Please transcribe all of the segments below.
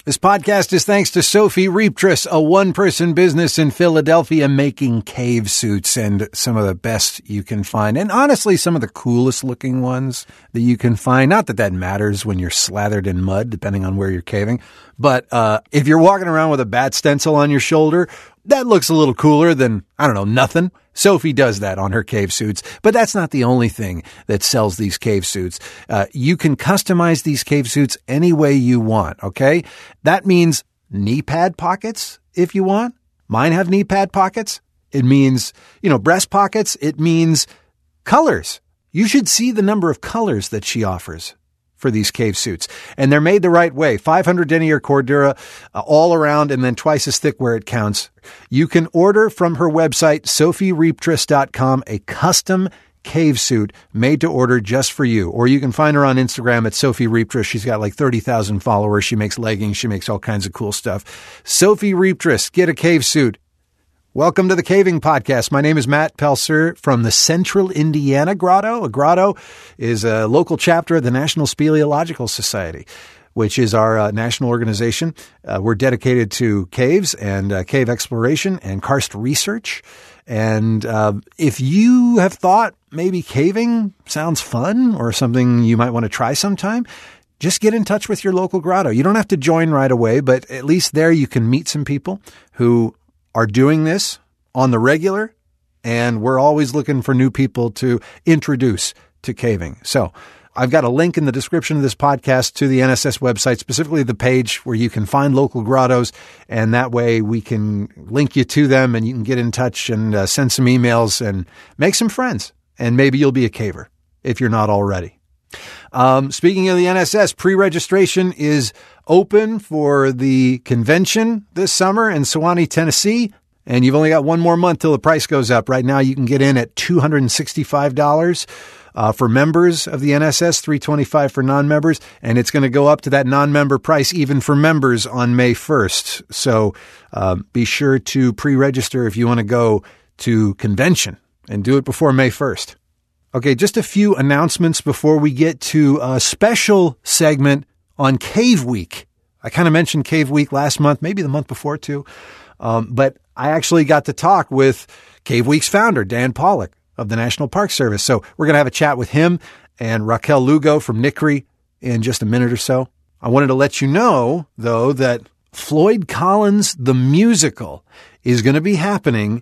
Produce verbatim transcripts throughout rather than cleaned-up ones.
This podcast is thanks to Sophie Reaptress, a one-person business in Philadelphia making cave suits, and some of the best you can find. And honestly, some of the coolest looking ones that you can find. Not that that matters when you're slathered in mud, depending on where you're caving. But uh if you're walking around with a bat stencil on your shoulder, that looks a little cooler than, I don't know, nothing. Sophie does that on her cave suits, but that's not the only thing that sells these cave suits. Uh, you can customize these cave suits any way you want, okay? That means knee pad pockets if you want. Mine have knee pad pockets. It means, you know, breast pockets. It means colors. You should see the number of colors that she offers for these cave suits. And they're made the right way. five hundred denier cordura uh, all around and then twice as thick where it counts. You can order from her website, sophie reaptress dot com, a custom cave suit made to order just for you. Or you can find her on Instagram at Sophie Reaptress. She's got like thirty thousand followers. She makes leggings. She makes all kinds of cool stuff. Sophie Reaptress, get a cave suit. Welcome to the Caving Podcast. My name is Matt Pelser from the Central Indiana Grotto. A grotto is a local chapter of the National Speleological Society, which is our uh, national organization. Uh, we're dedicated to caves and uh, cave exploration and karst research. And uh, if you have thought maybe caving sounds fun or something you might want to try sometime, just get in touch with your local grotto. You don't have to join right away, but at least there you can meet some people who are doing this on the regular, and we're always looking for new people to introduce to caving. So I've got a link in the description of this podcast to the N S S website, specifically the page where you can find local grottos, and that way we can link you to them and you can get in touch and uh, send some emails and make some friends, and maybe you'll be a caver if you're not already. Um, speaking of the N S S, pre-registration is open for the convention this summer in Sewanee, Tennessee, and you've only got one more month till the price goes up. Right now, you can get in at two hundred sixty-five dollars uh, for members of the N S S, three hundred twenty-five dollars for non-members, and it's going to go up to that non-member price even for members on May first. So uh, be sure to pre-register if you want to go to convention, and do it before May first. Okay, just a few announcements before we get to a special segment on Cave Week. I kind of mentioned Cave Week last month, maybe the month before too. Um, but I actually got to talk with Cave Week's founder, Dan Pollock of the National Park Service. So we're going to have a chat with him and Raquel Lugo from N C R I in just a minute or so. I wanted to let you know, though, that Floyd Collins, the musical, is going to be happening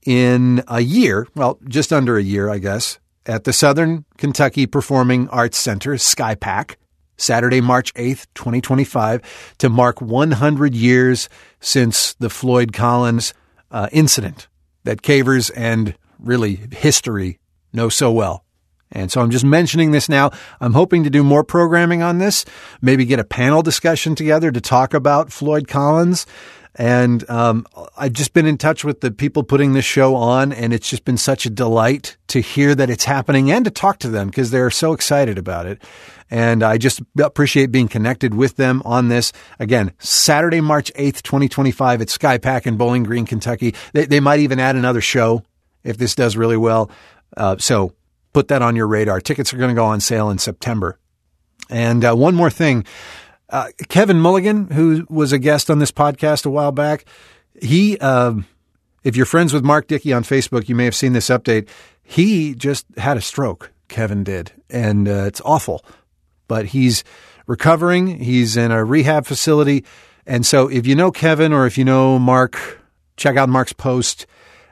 in a year, well, just under a year, I guess, at the Southern Kentucky Performing Arts Center, SkyPack, Saturday, March eighth, twenty twenty-five, to mark one hundred years since the Floyd Collins uh, incident that cavers and really history know so well. And so I'm just mentioning this now. I'm hoping to do more programming on this, maybe get a panel discussion together to talk about Floyd Collins. And um, I've just been in touch with the people putting this show on, and it's just been such a delight to hear that it's happening and to talk to them because they're so excited about it. And I just appreciate being connected with them on this. Again, Saturday, March eighth, twenty twenty-five at SkyPack in Bowling Green, Kentucky. They, they might even add another show if this does really well. Uh, so put that on your radar. Tickets are going to go on sale in September. And uh, one more thing. Uh, Kevin Mulligan, who was a guest on this podcast a while back, he, uh, if you're friends with Mark Dickey on Facebook, you may have seen this update. He just had a stroke, Kevin did, and uh, it's awful. But he's recovering. He's in a rehab facility. And so if you know Kevin or if you know Mark, check out Mark's post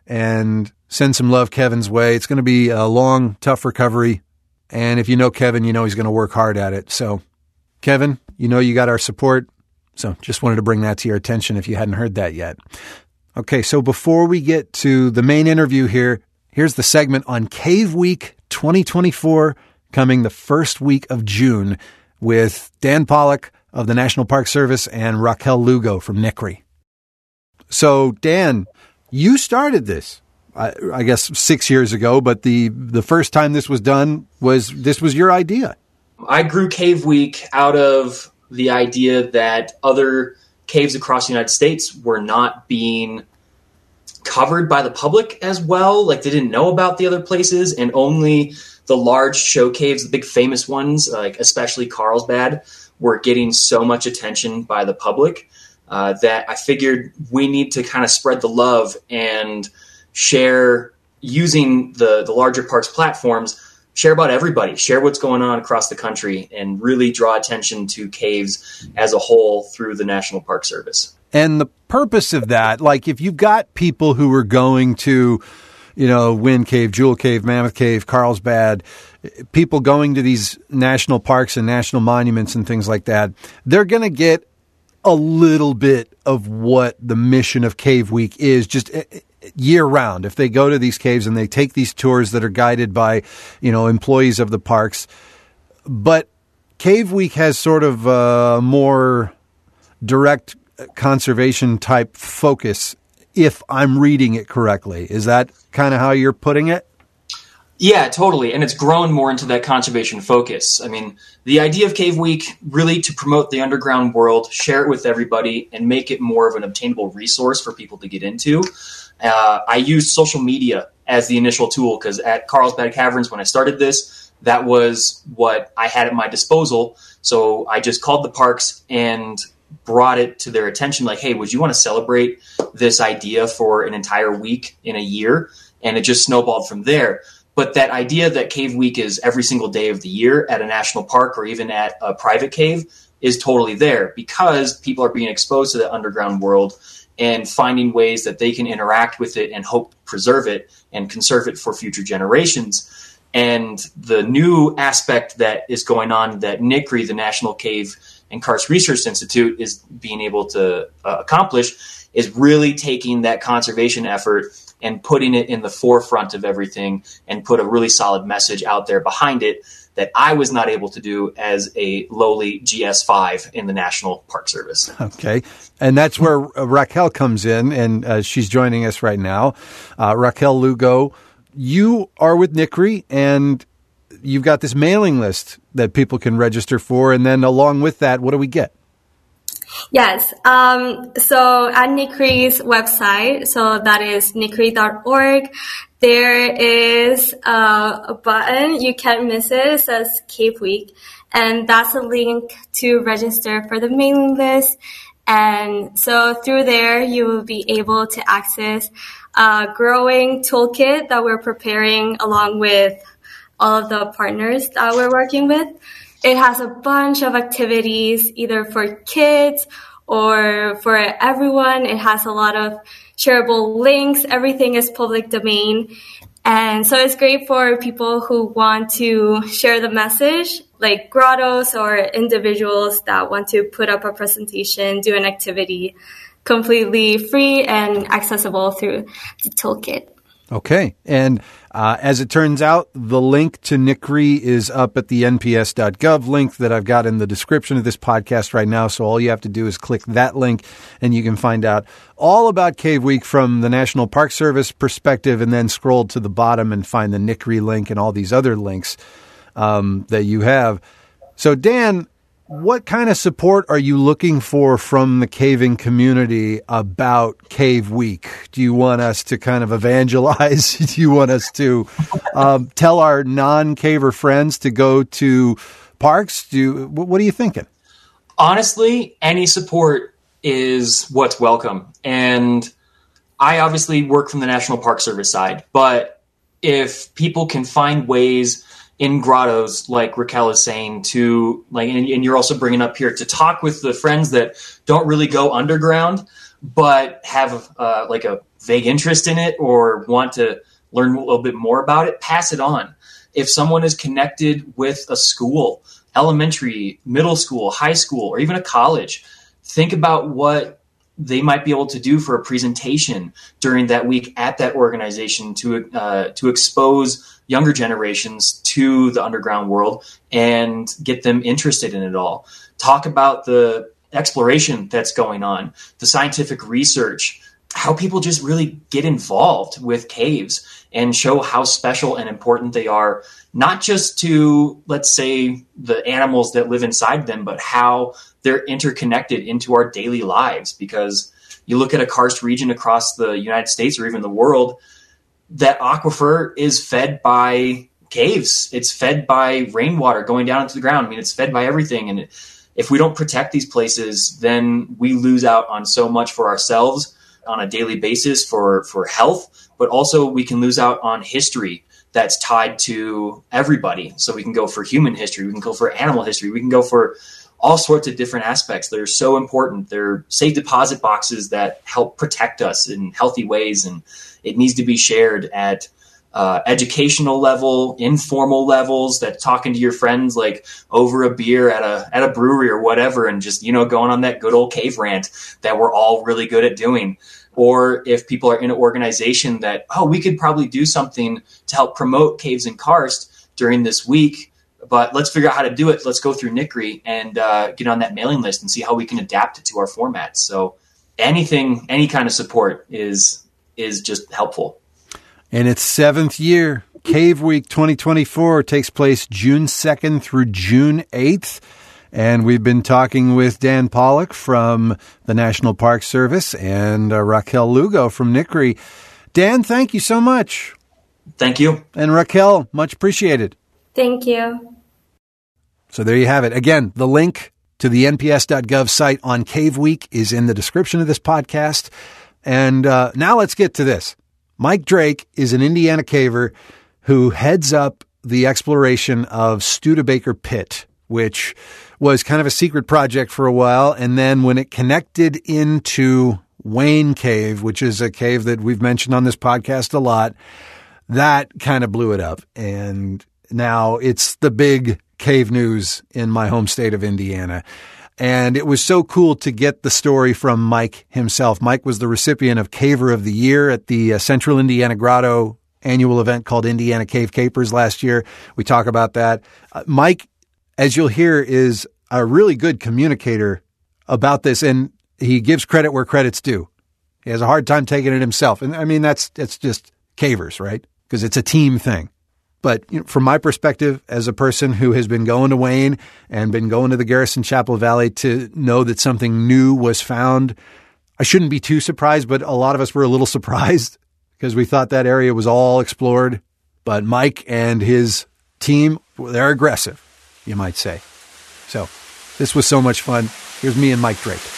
and send some love Kevin's way. It's going to be a long, tough recovery. And if you know Kevin, you know he's going to work hard at it. So Kevin, you know you got our support. So just wanted to bring that to your attention if you hadn't heard that yet. Okay, so before we get to the main interview here, here's the segment on Cave Week twenty twenty-four coming the first week of June with Dan Pollock of the National Park Service and Raquel Lugo from N C R I. So Dan, you started this, I, I guess six years ago, but the, the first time this was done was, this was your idea. I grew Cave Week out of the idea that other caves across the United States were not being covered by the public as well. Like they didn't know about the other places, and only the large show caves, the big famous ones, like especially Carlsbad, were getting so much attention by the public uh, that I figured we need to kind of spread the love and share using the, the larger parks platforms, share about everybody, share what's going on across the country, and really draw attention to caves as a whole through the National Park Service. And the purpose of that, like if you've got people who are going to, you know, Wind Cave, Jewel Cave, Mammoth Cave, Carlsbad, people going to these national parks and national monuments and things like that, they're going to get a little bit of what the mission of Cave Week is just year round. If they go to these caves and they take these tours that are guided by, you know, employees of the parks. But Cave Week has sort of a more direct conservation type focus, if I'm reading it correctly. Is that kind of how you're putting it? Yeah, totally. And it's grown more into that conservation focus. I mean, the idea of Cave Week really to promote the underground world, share it with everybody, and make it more of an obtainable resource for people to get into. Uh, I used social media as the initial tool because at Carlsbad Caverns, when I started this, that was what I had at my disposal. So I just called the parks and brought it to their attention like, hey, would you want to celebrate this idea for an entire week in a year? And it just snowballed from there. But that idea that Cave Week is every single day of the year at a national park or even at a private cave is totally there because people are being exposed to the underground world and finding ways that they can interact with it and hope preserve it and conserve it for future generations. And the new aspect that is going on that N I C R I, the National Cave and Karst Research Institute, is being able to uh, accomplish is really taking that conservation effort and putting it in the forefront of everything and put a really solid message out there behind it that I was not able to do as a lowly G S five in the National Park Service. Okay. And that's where Raquel comes in, and uh, she's joining us right now. Uh, Raquel Lugo, you are with N I C R I, and you've got this mailing list that people can register for, and then along with that, what do we get? Yes. Um, so at N I C R I's website, so that is N I C R I dot org, there is a, a button. You can't miss it. It says Cave Week. And that's a link to register for the mailing list. And so through there, you will be able to access a growing toolkit that we're preparing along with all of the partners that we're working with. It has a bunch of activities, either for kids or for everyone. It has a lot of shareable links. Everything is public domain. And so it's great for people who want to share the message, like grottos or individuals that want to put up a presentation, do an activity, completely free and accessible through the toolkit. Okay. And uh, as it turns out, the link to N I C R I is up at the N P S dot gov link that I've got in the description of this podcast right now. So all you have to do is click that link and you can find out all about Cave Week from the National Park Service perspective, and then scroll to the bottom and find the N I C R I link and all these other links um, that you have. So Dan, what kind of support are you looking for from the caving community about Cave Week? Do you want us to kind of evangelize? Do you want us to um, tell our non-caver friends to go to parks? Do you, what are you thinking? Honestly, any support is what's welcome. And I obviously work from the National Park Service side, but if people can find ways in grottos, like Raquel is saying, to like, and, and you're also bringing up here, to talk with the friends that don't really go underground, but have uh, like a vague interest in it or want to learn a little bit more about it, pass it on. If someone is connected with a school, elementary, middle school, high school, or even a college, think about what they might be able to do for a presentation during that week at that organization to uh, to expose younger generations to the underground world and get them interested in it all. Talk about the exploration that's going on, the scientific research, how people just really get involved with caves and show how special and important they are, not just to, let's say, the animals that live inside them, but how they're interconnected into our daily lives. Because you look at a karst region across the United States or even the world, that aquifer is fed by caves. It's fed by rainwater going down into the ground. I mean, it's fed by everything. And it, if we don't protect these places, then we lose out on so much for ourselves on a daily basis for, for health, but also we can lose out on history that's tied to everybody. So we can go for human history, we can go for animal history, we can go for all sorts of different aspects that are so important. They're safe deposit boxes that help protect us in healthy ways, and it needs to be shared at uh, educational level, informal levels, that talking to your friends like over a beer at a at a brewery or whatever, and just, you know, going on that good old cave rant that we're all really good at doing. Or if people are in an organization that, oh, we could probably do something to help promote caves and karst during this week, but let's figure out how to do it. Let's go through N C R I and uh, get on that mailing list and see how we can adapt it to our formats. So anything, any kind of support is is just helpful. In its seventh year, Cave Week twenty twenty-four takes place June second through June eighth. And we've been talking with Dan Pollock from the National Park Service and uh, Raquel Lugo from N C R I. Dan, thank you so much. Thank you. And Raquel, much appreciated. Thank you. So there you have it. Again, the link to the N P S dot gov site on Cave Week is in the description of this podcast. And uh, now let's get to this. Mike Drake is an Indiana caver who heads up the exploration of Studebaker Pit, which was kind of a secret project for a while. And then when it connected into Wayne Cave, which is a cave that we've mentioned on this podcast a lot, that kind of blew it up. And now it's the big cave news in my home state of Indiana. And it was so cool to get the story from Mike himself. Mike was the recipient of Caver of the Year at the uh, Central Indiana Grotto annual event called Indiana Cave Capers last year. We talk about that. Uh, Mike, as you'll hear, is a really good communicator about this, and he gives credit where credit's due. He has a hard time taking it himself. And I mean, that's, that's just cavers, right? Because it's a team thing. But you know, from my perspective, as a person who has been going to Wayne and been going to the Garrison Chapel Valley to know that something new was found, I shouldn't be too surprised, but a lot of us were a little surprised because we thought that area was all explored. But Mike and his team, they're aggressive, you might say. So this was so much fun. Here's me and Mike Drake.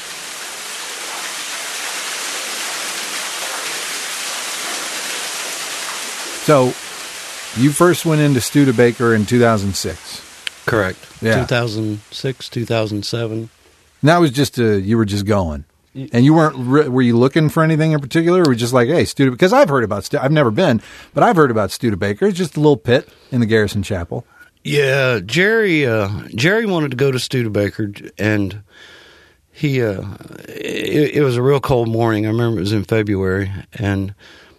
So you first went into Studebaker in two thousand six. Correct. Yeah. two thousand six, two thousand seven. And that was just a, you were just going. And you weren't, were you looking for anything in particular? Or were you just like, hey, Studebaker? Because I've heard about, I've never been, but I've heard about Studebaker. It's just a little pit in the Garrison Chapel. Yeah, Jerry uh, Jerry wanted to go to Studebaker, and he uh, it, it was a real cold morning. I remember it was in February, and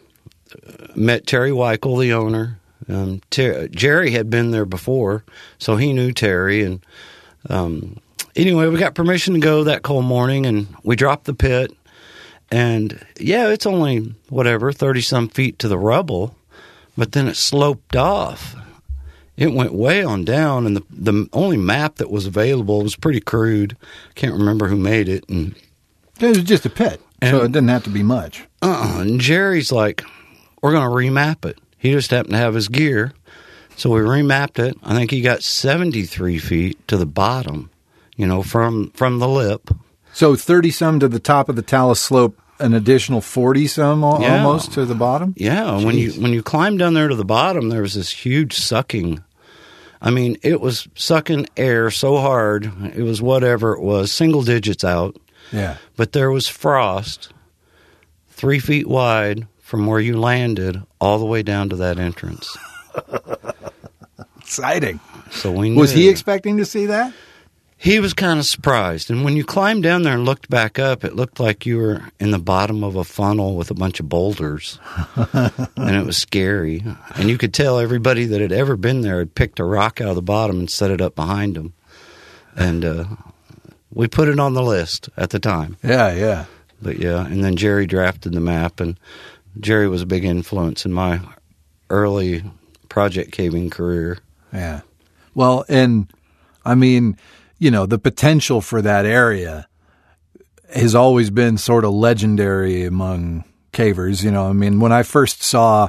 met Terry Weichel, the owner. Um, Ter- Jerry had been there before, so he knew Terry. And um, anyway, we got permission to go that cold morning, and we dropped the pit. And yeah, it's only whatever thirty-some feet to the rubble, but then it sloped off. It went way on down, and the the only map that was available was pretty crude. Can't remember who made it. And it was just a pit, and, so it didn't have to be much. Uh-uh. And Jerry's like, we're going to remap it. He just happened to have his gear, so we remapped it. I think he got seventy-three feet to the bottom, you know, from, from the lip. So thirty-some to the top of the talus slope, an additional forty-some al- yeah. almost to the bottom? Yeah, Jeez. when you when you climb down there to the bottom, there was this huge sucking. I mean, it was sucking air so hard, it was whatever it was, single digits out. Yeah. But there was frost three feet wide from where you landed all the way down to that entrance. Exciting. So we knew. Was he expecting to see that? He was kind of surprised. And when you climbed down there and looked back up, it looked like you were in the bottom of a funnel with a bunch of boulders. And it was scary. And you could tell everybody that had ever been there had picked a rock out of the bottom and set it up behind them. And uh, we put it on the list at the time. Yeah, yeah. But yeah, and then Jerry drafted the map, and Jerry was a big influence in my early project caving career. Yeah. Well, and I mean, you know, the potential for that area has always been sort of legendary among cavers. You know, I mean, when I first saw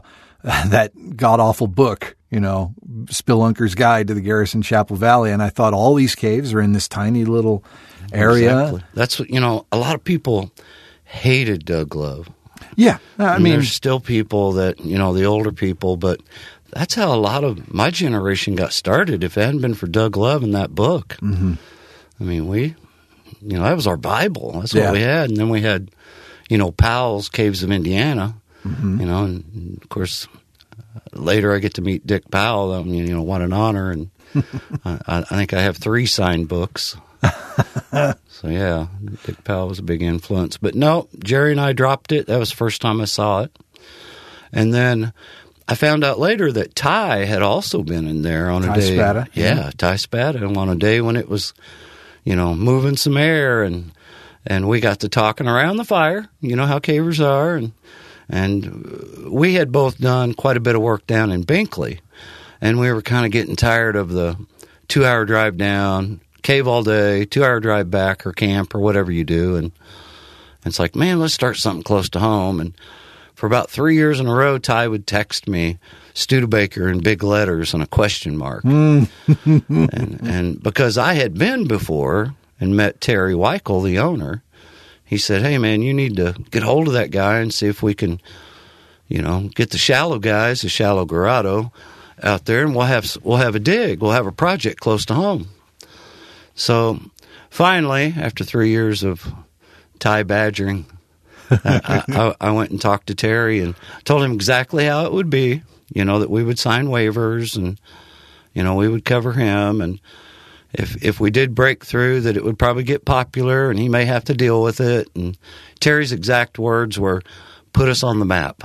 that god-awful book, you know, Spelunker's Guide to the Garrison Chapel Valley. And I thought all these caves are in this tiny little area. Exactly. That's what, you know, a lot of people hated Doug Love. Yeah. I and mean, there's still people that, you know, the older people, but that's how a lot of my generation got started. If it hadn't been for Doug Love and that book, mm-hmm. I mean, we, you know, that was our Bible. That's yeah. what we had. And then we had, you know, Powell's Caves of Indiana, mm-hmm. you know, and, and of course, uh, later I get to meet Dick Powell. I mean, you know, what an honor. And I, I think I have three signed books. So, yeah, Dick Powell was a big influence. But no, Jerry and I dropped it. That was the first time I saw it. And then I found out later that Ty had also been in there on a Ty day. Spada. Yeah, yeah, Ty Spada on a day when it was, you know, moving some air. And and we got to talking around the fire. You know how cavers are. And, and we had both done quite a bit of work down in Binkley. And we were kind of getting tired of the two-hour drive down, cave all day, two-hour drive back or camp or whatever you do. And it's like, man, let's start something close to home. And for about three years in a row, Ty would text me Studebaker in big letters and a question mark. and, and because I had been before and met Terry Weichel, the owner, he said, hey, man, you need to get hold of that guy and see if we can, you know, get the shallow guys, the shallow Grotto, out there, and we'll have we'll have a dig. We'll have a project close to home. So finally, after three years of Ty badgering, I, I, I went and talked to Terry and told him exactly how it would be, you know, that we would sign waivers and, you know, we would cover him. And if if we did break through, that it would probably get popular and he may have to deal with it. And Terry's exact words were, put us on the map.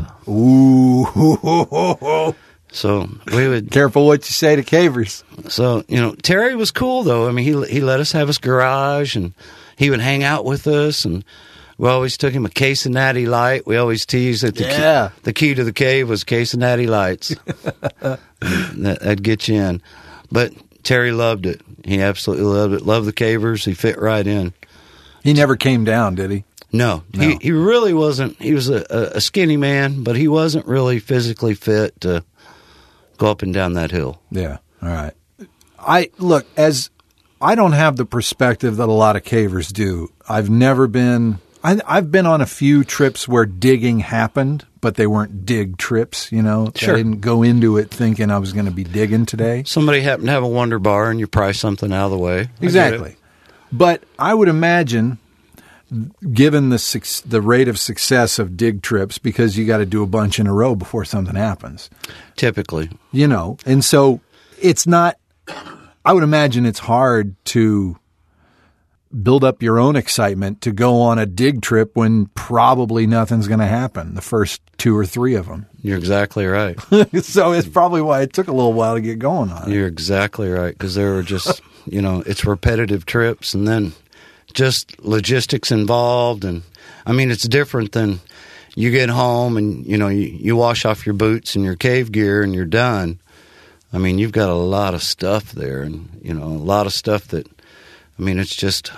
Ooh. So we would... Careful what you say to cavers. So, you know, Terry was cool, though. I mean, he he let us have his garage, and he would hang out with us, and we always took him a case of Natty Light. We always teased that the, yeah. key, the key to the cave was a case of Natty Lights. that, that'd get you in. But Terry loved it. He absolutely loved it. Loved the cavers. He fit right in. He never came down, did he? No, no. He, he really wasn't. He was a, a skinny man, but he wasn't really physically fit to go up and down that hill. Yeah. All right. I look, as I don't have the perspective that a lot of cavers do. I've never been I, I've been on a few trips where digging happened, but they weren't dig trips, you know. Sure. I didn't go into it thinking I was going to be digging today. Somebody happened to have a Wonder Bar and you prise something out of the way. Exactly. But I would imagine, given the the rate of success of dig trips, because you got to do a bunch in a row before something happens. Typically. You know, and so it's not, I would imagine it's hard to build up your own excitement to go on a dig trip when probably nothing's going to happen, the first two or three of them. You're exactly right. So it's probably why it took a little while to get going on it. You're exactly right, because there were just, you know, it's repetitive trips and then just logistics involved. And I mean, it's different than you get home and, you know, you, you wash off your boots and your cave gear and you're done. I mean, you've got a lot of stuff there and, you know, a lot of stuff that, I mean, it's just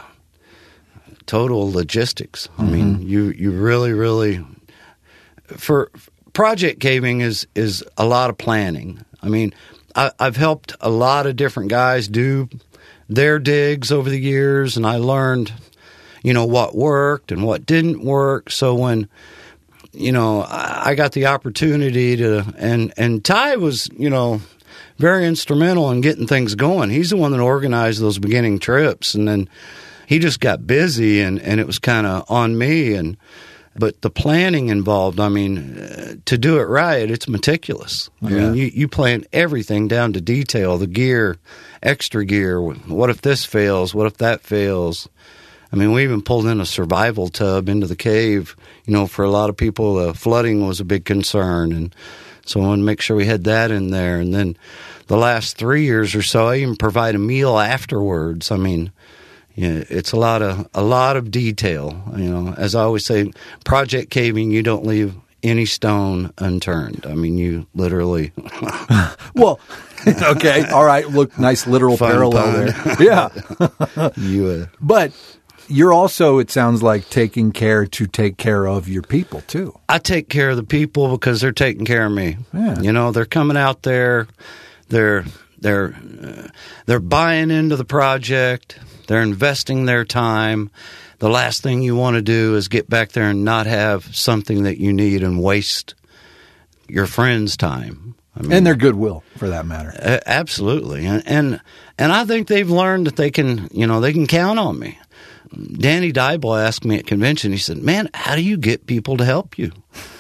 total logistics. I mm-hmm. mean, you, you really, really, for project caving is, is a lot of planning. I mean, I, I've helped a lot of different guys do their digs over the years, and I learned, you know, what worked and what didn't work. So when, you know, I, I got the opportunity to, and, and Ty was, you know, very instrumental in getting things going. He's the one that organized those beginning trips, and then he just got busy, and, and it was kind of on me. And but the planning involved, I mean, uh, to do it right, it's meticulous. I yeah. mean, you, you plan everything down to detail, the gear, extra gear. What if this fails? What if that fails? I mean, we even pulled in a survival tub into the cave. You know, for a lot of people, uh, flooding was a big concern, and so I wanted to make sure we had that in there. And then the last three years or so, I even provide a meal afterwards. I mean, yeah, it's a lot of a lot of detail. You know, as I always say, project caving, you don't leave any stone unturned. I mean, you literally. Well, okay, all right. Look, nice literal Fun parallel pun. there. Yeah. you, uh, but you're also, it sounds like, taking care to take care of your people, too. I take care of the people because they're taking care of me. Yeah. You know, they're coming out there, they're they're uh, they're buying into the project, they're investing their time. The last thing you want to do is get back there and not have something that you need and waste your friend's time. I mean, And their goodwill, for that matter. uh, absolutely, and, and and I think they've learned that they can, you know, they can count on me. Danny Dybel asked me at convention. He said, "Man, how do you get people to help you?"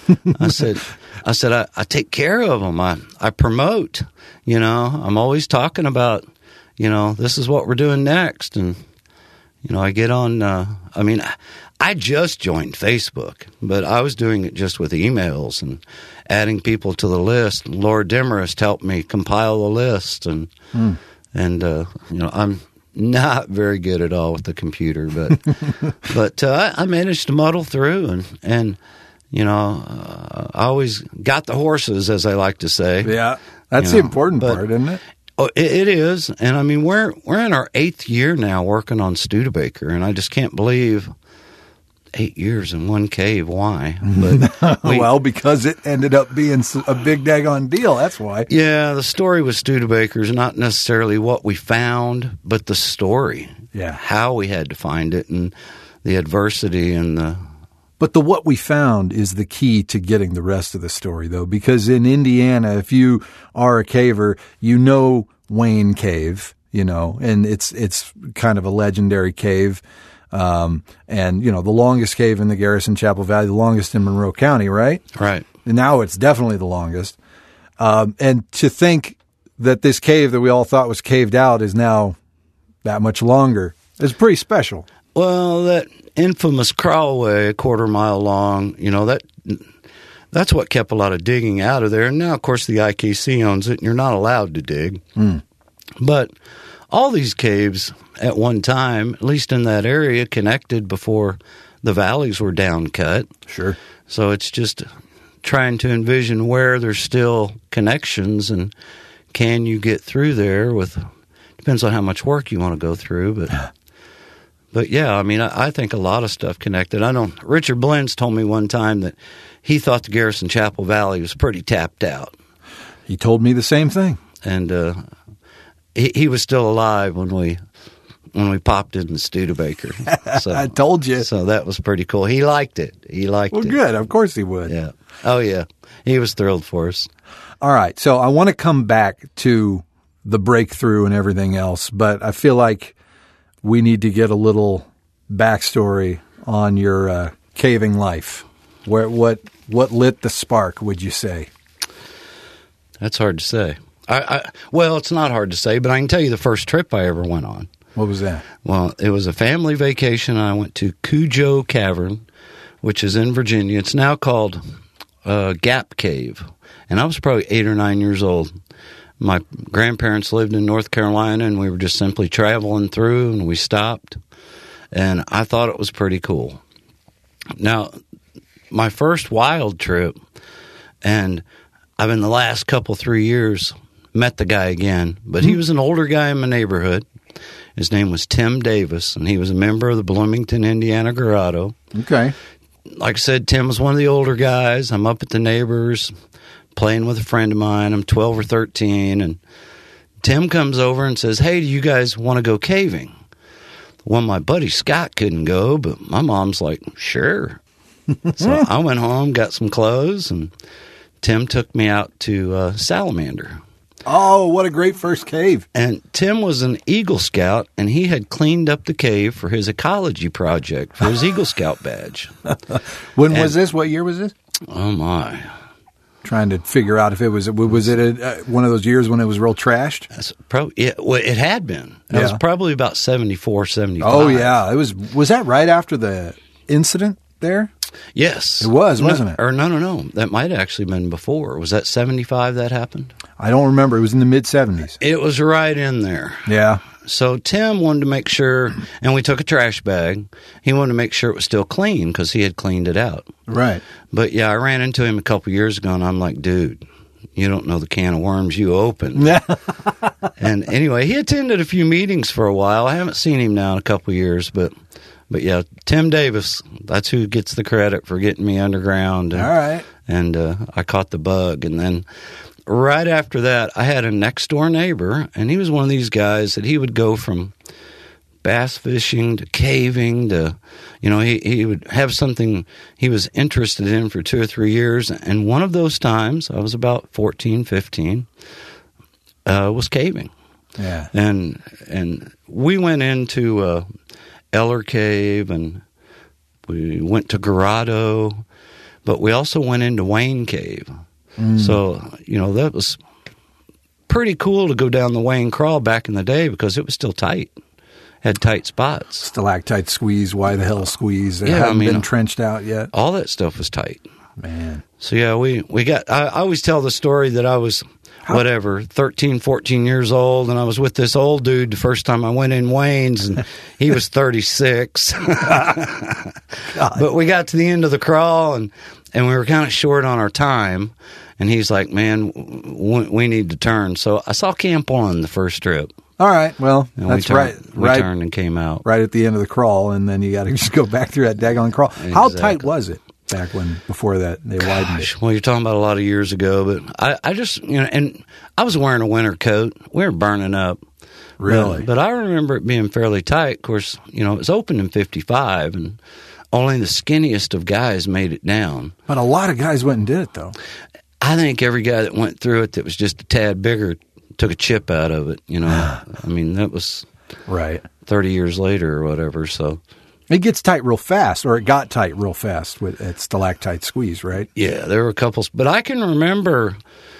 I said, "I said I, I take care of them. I I promote. You know, I'm always talking about, you know, this is what we're doing next, and you know, I get on. Uh, I mean, I, I just joined Facebook, but I was doing it just with emails and adding people to the list. Laura Demarest helped me compile the list, and mm. and uh, you know, I'm not very good at all with the computer, but but uh, I managed to muddle through, and and you know, uh, I always got the horses, as I like to say. Yeah, that's you the know, important but, part, isn't it? Oh, it, it is, and I mean, we're we're in our eighth year now working on Studebaker, and I just can't believe. Eight years in one cave. Why? But we, well, because it ended up being a big daggone deal. That's why. Yeah, the story with Studebaker is not necessarily what we found, but the story. Yeah. How we had to find it and the adversity and the... But the what we found is the key to getting the rest of the story, though, because in Indiana, if you are a caver, you know Wayne Cave, you know, and it's it's kind of a legendary cave. Um, and, you know, the longest cave in the Garrison Chapel Valley, the longest in Monroe County, right? Right. And now it's definitely the longest. Um, and to think that this cave that we all thought was caved out is now that much longer is pretty special. Well, that infamous crawlway, a quarter mile long, you know, that that's what kept a lot of digging out of there. And now, of course, the I K C owns it, and you're not allowed to dig. Mm. But all these caves at one time, at least in that area, connected before the valleys were down cut. Sure. So it's just trying to envision where there's still connections and can you get through there with, depends on how much work you want to go through. But, but yeah, I mean, I, I think a lot of stuff connected. I know Richard Blends told me one time that he thought the Garrison Chapel Valley was pretty tapped out. He told me the same thing. And, uh, He, he was still alive when we when we popped into Studebaker. So, I told you. So that was pretty cool. He liked it. He liked well, it. Well, good. Of course he would. Yeah. Oh, yeah. He was thrilled for us. All right. So I want to come back to the breakthrough and everything else, but I feel like we need to get a little backstory on your uh, caving life. Where what what lit the spark, would you say? That's hard to say. I, I, well, it's not hard to say, but I can tell you the first trip I ever went on. What was that? Well, it was a family vacation. I went to Cujo Cavern, which is in Virginia. It's now called uh, Gap Cave, and I was probably eight or nine years old. My grandparents lived in North Carolina, and we were just simply traveling through, and we stopped, and I thought it was pretty cool. Now, my first wild trip, and I've in the last couple, three years, met the guy again, but he was an older guy in my neighborhood. His name was Tim Davis, and he was a member of the Bloomington, Indiana Grotto. Okay. Like I said, Tim was one of the older guys. I'm up at the neighbors playing with a friend of mine. I'm twelve or thirteen, and Tim comes over and says, "Hey, do you guys want to go caving?" Well, my buddy Scott couldn't go, but my mom's like, "Sure." So I went home, got some clothes, and Tim took me out to uh, Salamander. Oh, what a great first cave. And Tim was an Eagle Scout, and he had cleaned up the cave for his ecology project, for his Eagle Scout badge. When and, was this? What year was this? Oh, my. Trying to figure out if it was, was it a, uh, one of those years when it was real trashed? That's probably, yeah, well, it had been. It yeah. was probably about seventy-four, seventy-five. Oh, yeah. It was. Was that right after the incident there? Yes. It was, wasn't no, it? Or no, no, no. That might have actually been before. Was that seventy-five that happened? I don't remember. It was in the mid-seventies. It was right in there. Yeah. So Tim wanted to make sure, and we took a trash bag. He wanted to make sure it was still clean because he had cleaned it out. Right. But, yeah, I ran into him a couple years ago, and I'm like, dude, you don't know the can of worms you opened. And anyway, he attended a few meetings for a while. I haven't seen him now in a couple years, but but yeah, Tim Davis, that's who gets the credit for getting me underground. And, All right. And uh, I caught the bug. And then right after that, I had a next-door neighbor, and he was one of these guys that he would go from bass fishing to caving to, you know, he, he would have something he was interested in for two or three years. And one of those times, I was about fourteen, fifteen, uh, was caving. Yeah. And and we went into uh, Eller Cave, and we went to Grotto, but we also went into Wayne Cave. Mm. So, you know, that was pretty cool to go down the Wayne Crawl back in the day because it was still tight. Had tight spots. Stalactite squeeze, why the hell squeeze? It yeah, hadn't I mean, been trenched out yet. All that stuff was tight. Man. So, yeah, we, we got, I, I always tell the story that I was, How? whatever, thirteen, fourteen years old, and I was with this old dude the first time I went in Wayne's, and he was thirty-six. But we got to the end of the crawl, and, and we were kind of short on our time, and he's like, man, w- we need to turn. So I saw Camp One the first trip. All right, well, and that's we right. Turned, we right, turned and came out. Right at the end of the crawl, and then you got to just go back through that daggone crawl. Exactly. How tight was it back when, before that, they Gosh, widened it? Well, you're talking about a lot of years ago, but I, I just, you know, and I was wearing a winter coat. We were burning up. Really? But, but I remember it being fairly tight. Of course, you know, it was open in fifty-five, and only the skinniest of guys made it down. But a lot of guys went and did it, though. I think every guy that went through it that was just a tad bigger took a chip out of it, you know. I mean, that was right thirty years later or whatever, so. It gets tight real fast, or it got tight real fast with at Stalactite Squeeze, right? Yeah, there were a couple, but I can remember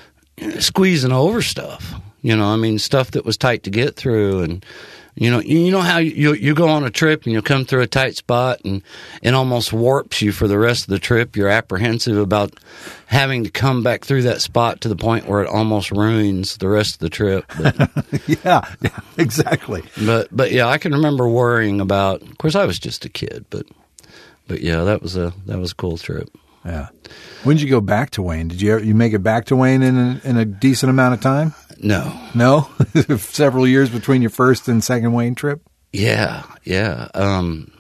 squeezing over stuff, you know, I mean, stuff that was tight to get through, and, you know, you know how you you go on a trip and you come through a tight spot and it almost warps you for the rest of the trip. You're apprehensive about having to come back through that spot to the point where it almost ruins the rest of the trip. But, yeah, yeah, exactly. But but yeah, I can remember worrying about. Of course, I was just a kid, but but yeah, that was a that was a cool trip. Yeah. When did you go back to Wayne? Did you ever, you make it back to Wayne in a, in a decent amount of time? No. No? Several years between your first and second Wayne trip? Yeah, yeah. Um,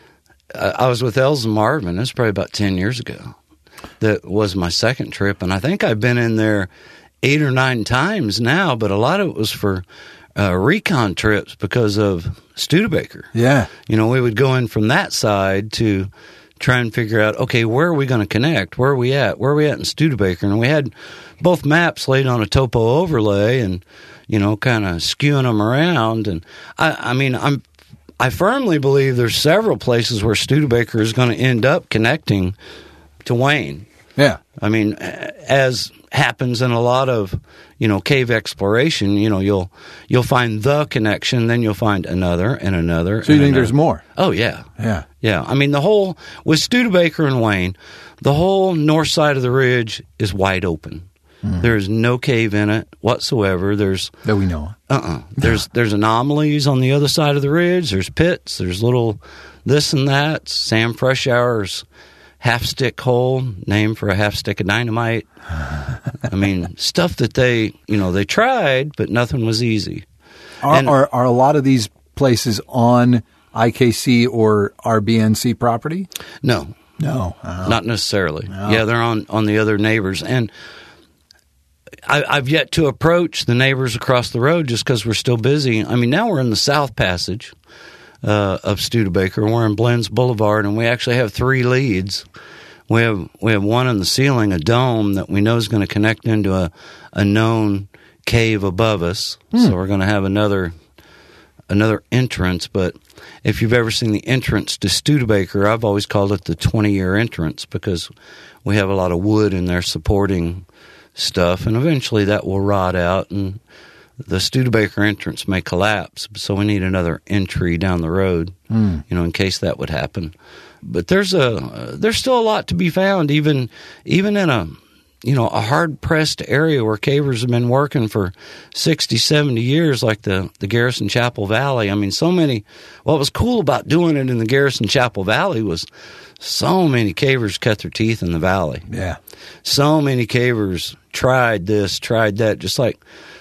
I, I was with Els and Marvin. It was probably about ten years ago. That was my second trip, and I think I've been in there eight or nine times now, but a lot of it was for uh, recon trips because of Studebaker. Yeah. You know, we would go in from that side to try and figure out, okay, where are we going to connect? Where are we at? Where are we at in Studebaker? And we had both maps laid on a topo overlay and, you know, kind of skewing them around. And I, I mean, I'm, I firmly believe there's several places where Studebaker is going to end up connecting to Wayne. Yeah. I mean, as happens in a lot of, you know, cave exploration, you know, you'll you'll find the connection, then you'll find another and another. So you and think another. there's more? Oh, yeah. Yeah. Yeah. I mean, the whole, with Studebaker and Wayne, the whole north side of the ridge is wide open. Mm. There's no cave in it whatsoever. There's that we know. Uh-uh. There's there's anomalies on the other side of the ridge. There's pits. There's little this and that. Sam Freshour's half stick hole, named for a half stick of dynamite. I mean, stuff that they, you know, they tried, but nothing was easy. Are, and, are, are a lot of these places on I K C or R B N C property? No. No. Uh-huh. Not necessarily. No. Yeah, they're on, on the other neighbors. And I, I've yet to approach the neighbors across the road just because we're still busy. I mean, now we're in the South Passage uh, of Studebaker. We're in Blends Boulevard, and we actually have three leads. We have we have one in the ceiling, a dome that we know is going to connect into a, a known cave above us. Hmm. So we're going to have another another entrance. But if you've ever seen the entrance to Studebaker, I've always called it the twenty-year entrance because we have a lot of wood in there supporting stuff, and eventually that will rot out, and the Studebaker entrance may collapse. So we need another entry down the road, hmm. you know, in case that would happen. But there's a uh, there's still a lot to be found, even even in a you know a hard pressed area where cavers have been working for sixty, seventy years, like the the Garrison Chapel Valley. I mean, so many. What was cool about doing it in the Garrison Chapel Valley was so many cavers cut their teeth in the valley. Yeah, so many cavers tried this, tried that, just like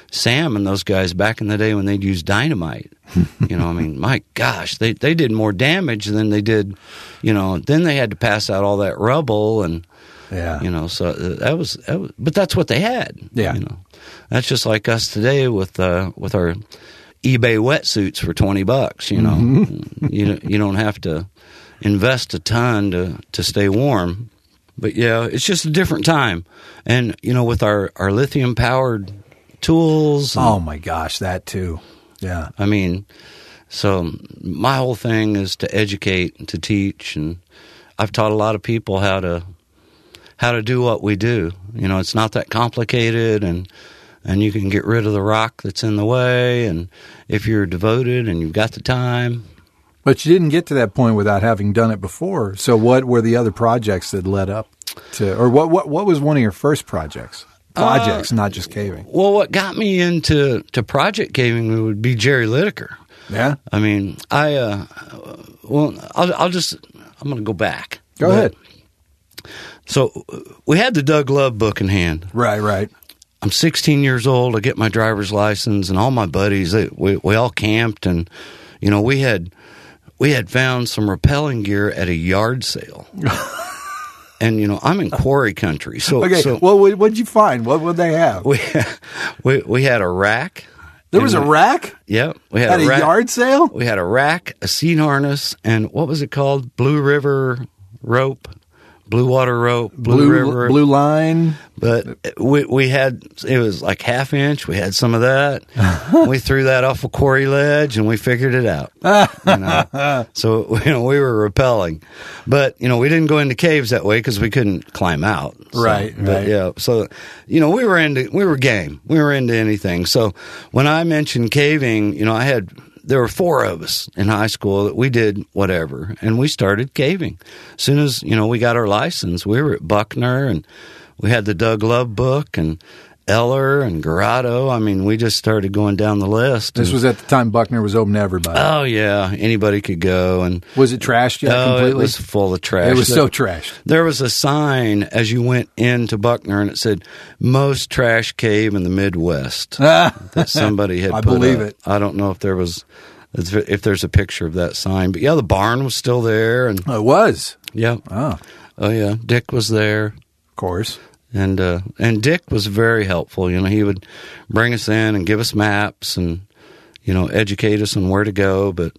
Sam and those guys back in the day when they'd use dynamite. You know, I mean, my gosh, they they did more damage than they did. You know, then they had to pass out all that rubble and. Yeah. You know, so that was, that was, but that's what they had. Yeah. You know, that's just like us today with uh, with our eBay wetsuits for twenty bucks. You know, mm-hmm. you you don't have to invest a ton to to stay warm. But yeah, it's just a different time, and you know, with our our lithium powered tools. And, oh my gosh, that too. Yeah. I mean, so my whole thing is to educate and to teach, and I've taught a lot of people how to. how to do what we do. You know, it's not that complicated, and and you can get rid of the rock that's in the way, and if you're devoted and you've got the time. But you didn't get to that point without having done it before. So what were the other projects that led up to, or what what, what was one of your first projects? Projects, uh, not just caving. Well, what got me into to project caving would be Jerry Lideker. Yeah? I mean, I, uh, well, I'll, I'll just, I'm going to go back. Go but, ahead. So we had the Doug Love book in hand. Right, right. I'm sixteen years old. I get my driver's license, and all my buddies, they, we we all camped, and you know we had we had found some rappelling gear at a yard sale. And you know I'm in quarry country, so okay. So well, what did you find? What would they have? We we we had a rack. There was a rack. Yep, we had at a, a rack. yard sale. We had a rack, a seat harness, and what was it called? Blue River rope. Blue Water Rope, Blue, blue River, Blue Line. But we we had it was like half inch. We had some of that. We threw that off a quarry ledge, and we figured it out. You know? So you know we were rappelling, but you know we didn't go into caves that way because we couldn't climb out. So, right, but, right. Yeah. So you know we were into we were game. We were into anything. So when I mentioned caving, you know I had. There were four of us in high school that we did whatever, and we started caving. As soon as, you know, we got our license, we were at Buckner, and we had the Doug Love book, and Eller and Garado. I mean, we just started going down the list. This and, was at the time Buckner was open to everybody. Oh, yeah. Anybody could go. And was it trashed yet oh, completely? It was full of trash. It was there, so trashed. There was a sign as you went into Buckner, and it said, most trash cave in the Midwest. That somebody had I put believe up. it. I don't know if there was... if there's a picture of that sign. But, yeah, the barn was still there. And oh, it was? Yeah. Oh. Oh, yeah. Dick was there. Of course. And uh, and Dick was very helpful. You know, he would bring us in and give us maps and, you know, educate us on where to go. But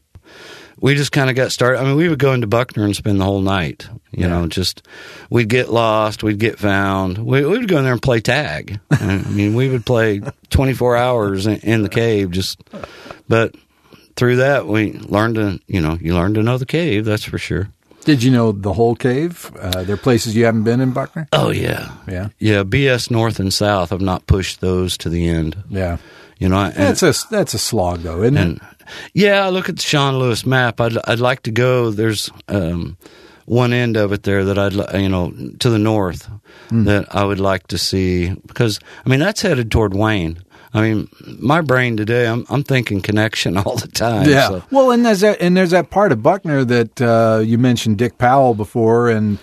we just kind of got started. I mean, we would go into Buckner and spend the whole night. You yeah. know, just we'd get lost, we'd get found. We, we would go in there and play tag. I mean, we would play twenty-four hours in, in the cave. Just, but through that, we learned to, you know, you learn to know the cave. That's for sure. Did you know the whole cave? Uh, there are places you haven't been in Buckner? Oh, yeah. Yeah. Yeah, B S North and South, I've not pushed those to the end. Yeah. You know, and, that's a that's a slog though, isn't and, it? Yeah, I look at the Sean Lewis map. I'd I'd like to go. There's um, one end of it there that I'd you know to the north mm. that I would like to see because I mean that's headed toward Wayne. I mean, my brain today, I'm I'm thinking connection all the time. Yeah. So. Well, and there's that and there's that part of Buckner that uh, you mentioned Dick Powell before, and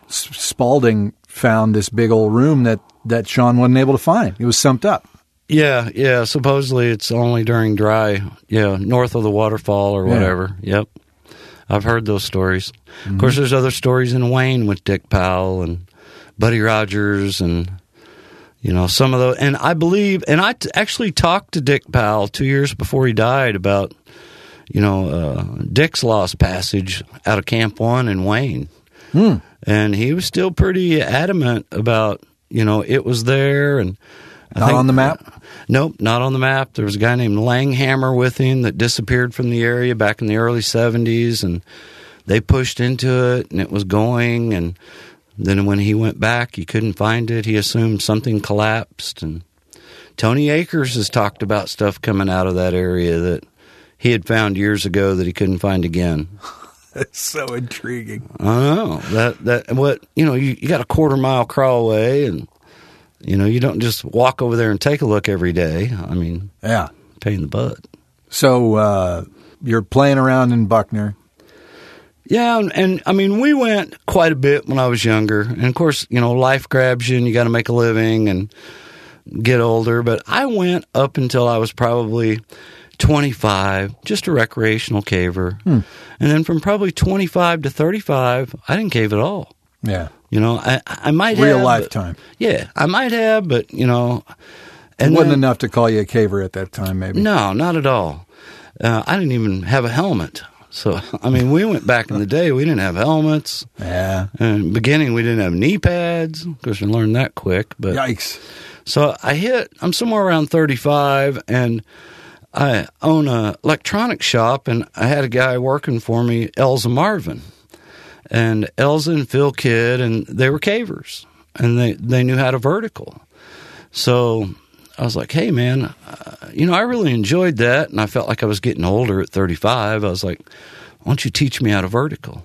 Spalding found this big old room that, that Sean wasn't able to find. It was sumped up. Yeah, yeah. Supposedly it's only during dry, yeah, north of the waterfall or whatever. Yeah. Yep. I've heard those stories. Mm-hmm. Of course, there's other stories in Wayne with Dick Powell and Buddy Rogers and, you know, some of those. And I believe, and I t- actually talked to Dick Powell two years before he died about, you know, uh, Dick's Lost Passage out of Camp One in Wayne. Hmm. And he was still pretty adamant about, you know, it was there and I not think, on the map? Nope, not on the map. There was a guy named Langhammer with him that disappeared from the area back in the early seventies, and they pushed into it, and it was going, and then when he went back, he couldn't find it. He assumed something collapsed, and Tony Akers has talked about stuff coming out of that area that he had found years ago that he couldn't find again. That's so intriguing. I know. That, that, what, you know, you, you got a quarter mile crawl away, and you know, you don't just walk over there and take a look every day. I mean, yeah, pain in the butt. So uh, you're playing around in Buckner. Yeah, and, and I mean, we went quite a bit when I was younger. And, of course, you know, life grabs you and you got to make a living. And get older, but I went up until I was probably twenty-five, just a recreational caver. Hmm. And then from probably twenty-five to thirty-five, I didn't cave at all. Yeah. You know, I, I might Real have. lifetime. But, yeah, I might have, but, you know. And it wasn't then, enough to call you a caver at that time, maybe. No, not at all. Uh, I didn't even have a helmet. So, I mean, we went back in the day, we didn't have helmets. Yeah. In the beginning, we didn't have knee pads. Of course, we learned that quick. But yikes. So I hit, I'm somewhere around thirty-five, and I own an electronics shop, and I had a guy working for me, Elza Marvin. And Elza and Phil Kidd, and they were cavers, and they, they knew how to vertical. So I was like, hey, man, uh, you know, I really enjoyed that, and I felt like I was getting older at thirty-five. I was like, why don't you teach me how to vertical?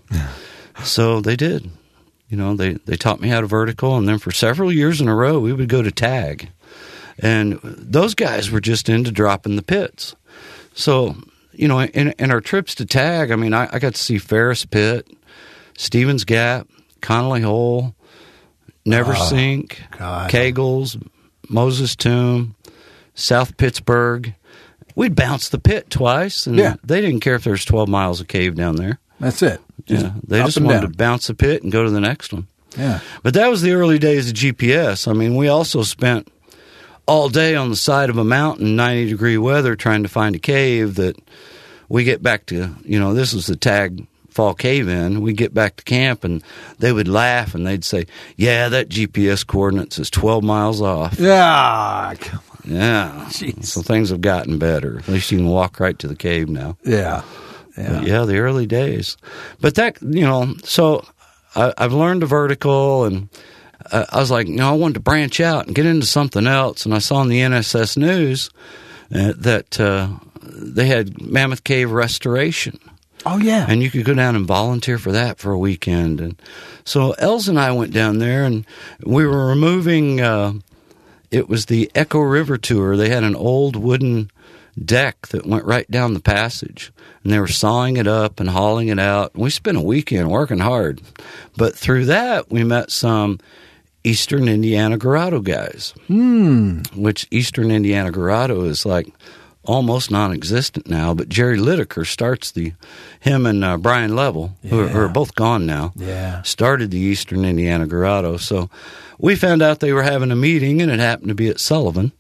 So they did. You know, they, they taught me how to vertical, and then for several years in a row, we would go to tag. And those guys were just into dropping the pits. So, you know, in, in our trips to tag, I mean, I, I got to see Ferris Pit, Stevens Gap, Connolly Hole, Never oh, Sink, God. Kegels, Moses Tomb, South Pittsburgh. We'd bounce the pit twice, and yeah. they didn't care if there was twelve miles of cave down there. That's it. Just yeah, they just wanted down. to bounce the pit and go to the next one. Yeah. But that was the early days of G P S. I mean, we also spent all day on the side of a mountain, ninety degree weather, trying to find a cave that we get back to, you know, this was the tag fall cave in. We get back to camp, and they would laugh, and they'd say, yeah, that G P S coordinates is twelve miles off. Yeah. Come on. Yeah. Jeez. So things have gotten better. At least you can walk right to the cave now. Yeah. Yeah. But yeah, the early days. But that, you know, so I, I've learned the vertical, and I, I was like, you know, I wanted to branch out and get into something else. And I saw on the N S S News uh, that uh, they had Mammoth Cave restoration. Oh, yeah. And you could go down and volunteer for that for a weekend. And so Els and I went down there, and we were removing, uh, it was the Echo River Tour. They had an old wooden deck that went right down the passage, and they were sawing it up and hauling it out. We spent a weekend working hard. But through that, we met some Eastern Indiana Grotto guys, hmm. which Eastern Indiana Grotto is like almost non-existent now, but Jerry Lideker starts the, him and uh, Brian Level, yeah. who, are, who are both gone now, yeah. started the Eastern Indiana Grotto. So we found out they were having a meeting, and it happened to be at Sullivan.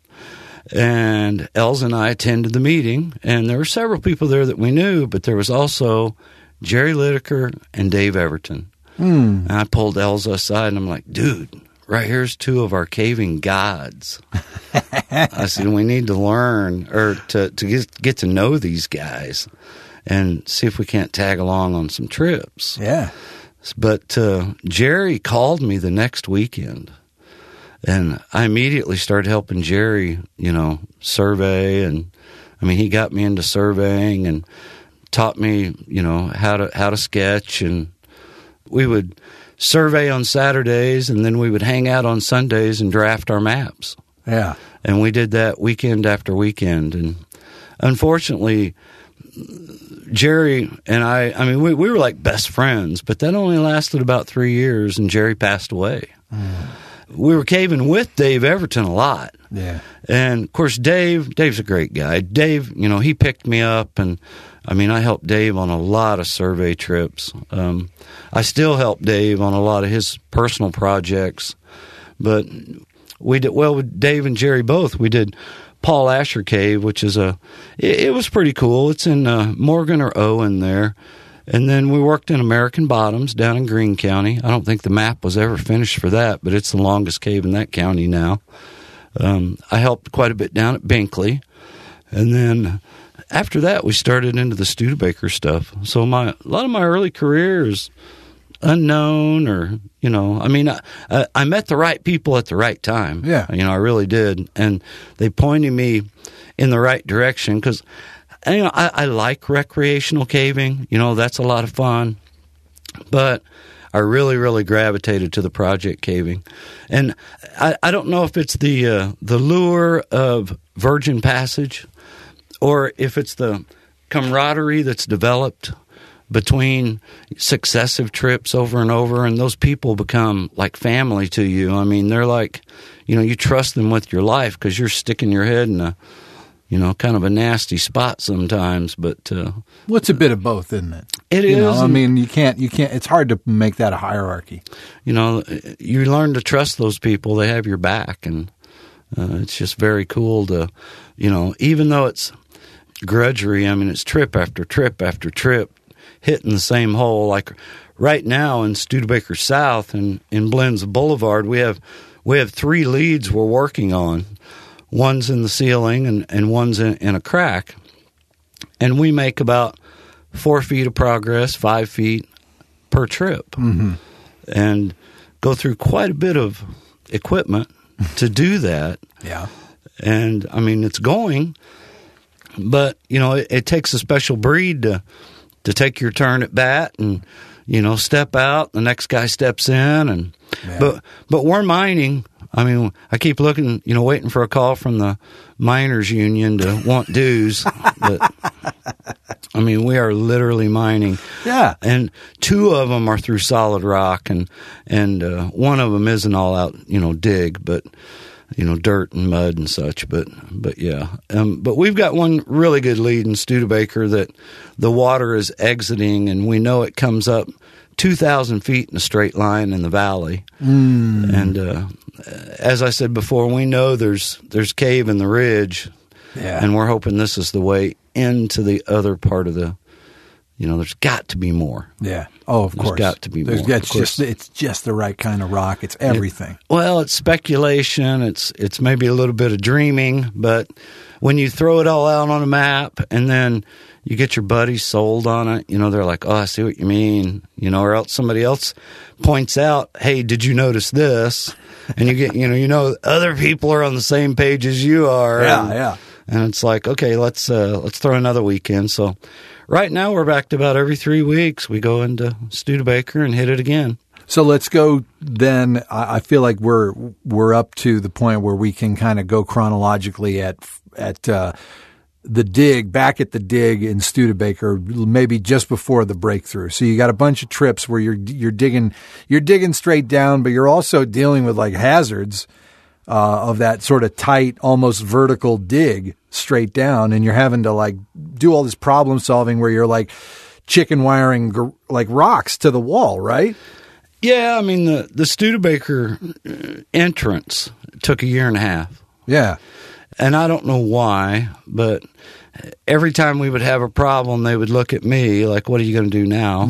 And Els and I attended the meeting, and there were several people there that we knew, but there was also Jerry Lideker and Dave Everton. Mm. And I pulled Els aside, and I'm like, dude, right here's two of our caving gods. I said, we need to learn or to, to get, get to know these guys and see if we can't tag along on some trips. Yeah. But uh, Jerry called me the next weekend. And I immediately started helping Jerry, you know, survey. And, I mean, he got me into surveying and taught me, you know, how to how to sketch. And we would survey on Saturdays, and then we would hang out on Sundays and draft our maps. Yeah. And we did that weekend after weekend. And unfortunately, Jerry and I, I mean, we, we were like best friends, but that only lasted about three years, and Jerry passed away. Mm. We were caving with Dave Everton a lot. Yeah. And, of course, Dave, Dave's a great guy. Dave, you know, he picked me up, and, I mean, I helped Dave on a lot of survey trips. Um, I still help Dave on a lot of his personal projects. But we did, well, with Dave and Jerry both, we did Paul Asher Cave, which is a, it, it was pretty cool. It's in uh, Morgan or Owen there. And then we worked in American Bottoms down in Greene County. I don't think the map was ever finished for that, but it's the longest cave in that county now. Um, I helped quite a bit down at Binkley. And then after that, we started into the Studebaker stuff. So my a lot of my early career is unknown, or, you know, I mean, I, I met the right people at the right time. Yeah. You know, I really did. And they pointed me in the right direction because, and, you know, I, I like recreational caving. You know, that's a lot of fun. But I really, really gravitated to the project caving. And I, I don't know if it's the uh, the lure of Virgin Passage or if it's the camaraderie that's developed between successive trips over and over, and those people become like family to you. I mean, they're like, you know, you trust them with your life because you're sticking your head in a, you know, kind of a nasty spot sometimes. But uh, well, it's a bit of both, isn't it? It you is. Know, I mean, you can't, you can't. It's hard to make that a hierarchy. You know, you learn to trust those people. They have your back, and uh, it's just very cool to, you know, even though it's grudgery. I mean, it's trip after trip after trip, hitting the same hole. Like right now in Studebaker South and in Blends Boulevard, we have we have three leads we're working on. One's in the ceiling and, and one's in, in a crack. And we make about four feet of progress, five feet per trip. Mm-hmm. And go through quite a bit of equipment to do that. Yeah. And, I mean, it's going, but, you know, it, it takes a special breed to to take your turn at bat and, you know, step out. The next guy steps in. and Yeah. But but we're mining. I mean, I keep looking, you know, waiting for a call from the miners union to want dues. But, I mean, we are literally mining. Yeah. And two of them are through solid rock, and and uh, one of them is an all-out, you know, dig, but, you know, dirt and mud and such. But, but yeah. Um, but we've got one really good lead in Studebaker that the water is exiting, and we know it comes up two thousand feet in a straight line in the valley. Mm. And uh, as I said before, we know there's there's cave in the ridge, Yeah. and we're hoping this is the way into the other part of the, you know, there's got to be more. Yeah. Oh, of There's course. got to be There's, more, It's of course. just it's just the right kind of rock. It's everything. Well, it's speculation. It's it's maybe a little bit of dreaming, but when you throw it all out on a map and then you get your buddies sold on it, you know, they're like, oh, I see what you mean, you know, or else somebody else points out, hey, did you notice this? And you get, you know, you know, other people are on the same page as you are. Yeah, and, yeah. And it's like, okay, let's uh, let's throw another weekend. So right now we're back to about every three weeks. We go into Studebaker and hit it again. So let's go then. I I feel like we're we're up to the point where we can kind of go chronologically at at uh, the dig, back at the dig in Studebaker, maybe just before the breakthrough. So you got a bunch of trips where you're you're digging you're digging straight down, but you're also dealing with like hazards uh, of that sort of tight, almost vertical dig straight down, and you're having to like do all this problem solving where you're like chicken wiring gr- like rocks to the wall, right? Yeah, I mean, the, the Studebaker entrance took a year and a half. Yeah. And I don't know why, but every time we would have a problem, they would look at me like, what are you going to do now?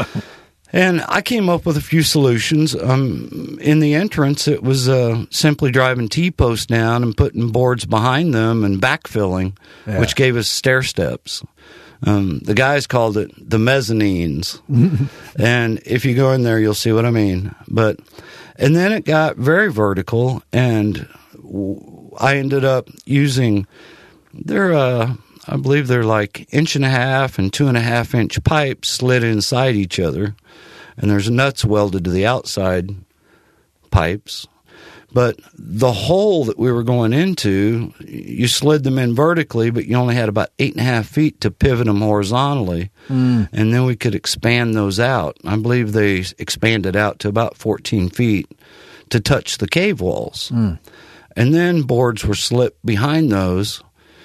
And I came up with a few solutions. Um, in the entrance, it was uh, simply driving T-posts down and putting boards behind them and backfilling, Yeah. which gave us stair steps. Um, the guys called it the mezzanines. And if you go in there, you'll see what I mean. But and then it got very vertical, and w- I ended up using they're uh, I believe they're like inch and a half and two and a half inch pipes slid inside each other, and there's nuts welded to the outside pipes. But the hole that we were going into, you slid them in vertically, but you only had about eight and a half feet to pivot them horizontally. Mm. And then we could expand those out. I believe they expanded out to about fourteen feet to touch the cave walls. Mm. And then boards were slipped behind those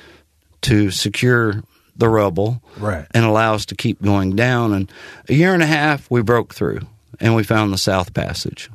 to secure the rubble, right, and allow us to keep going down. And a year and a half, we broke through, and we found the South Passage.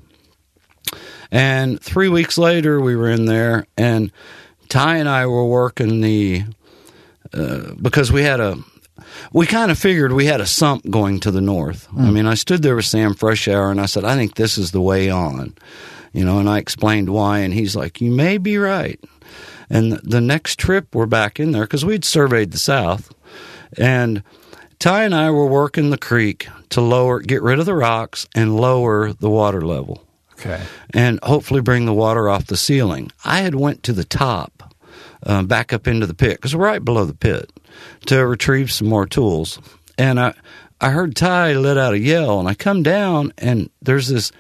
And three weeks later, we were in there, and Ty and I were working the uh, because we had a we kind of figured we had a sump going to the north. Mm. I mean, I stood there with Sam Freshour, and I said, I think this is the way on, you know. And I explained why, and he's like, you may be right. And the next trip, we're back in there because we'd surveyed the south, and Ty and I were working the creek to lower, get rid of the rocks, and lower the water level. Okay. And hopefully bring the water off the ceiling. I had went to the top, uh, back up into the pit, because we're right below the pit, to retrieve some more tools. And I, I heard Ty let out a yell, and I come down, and there's this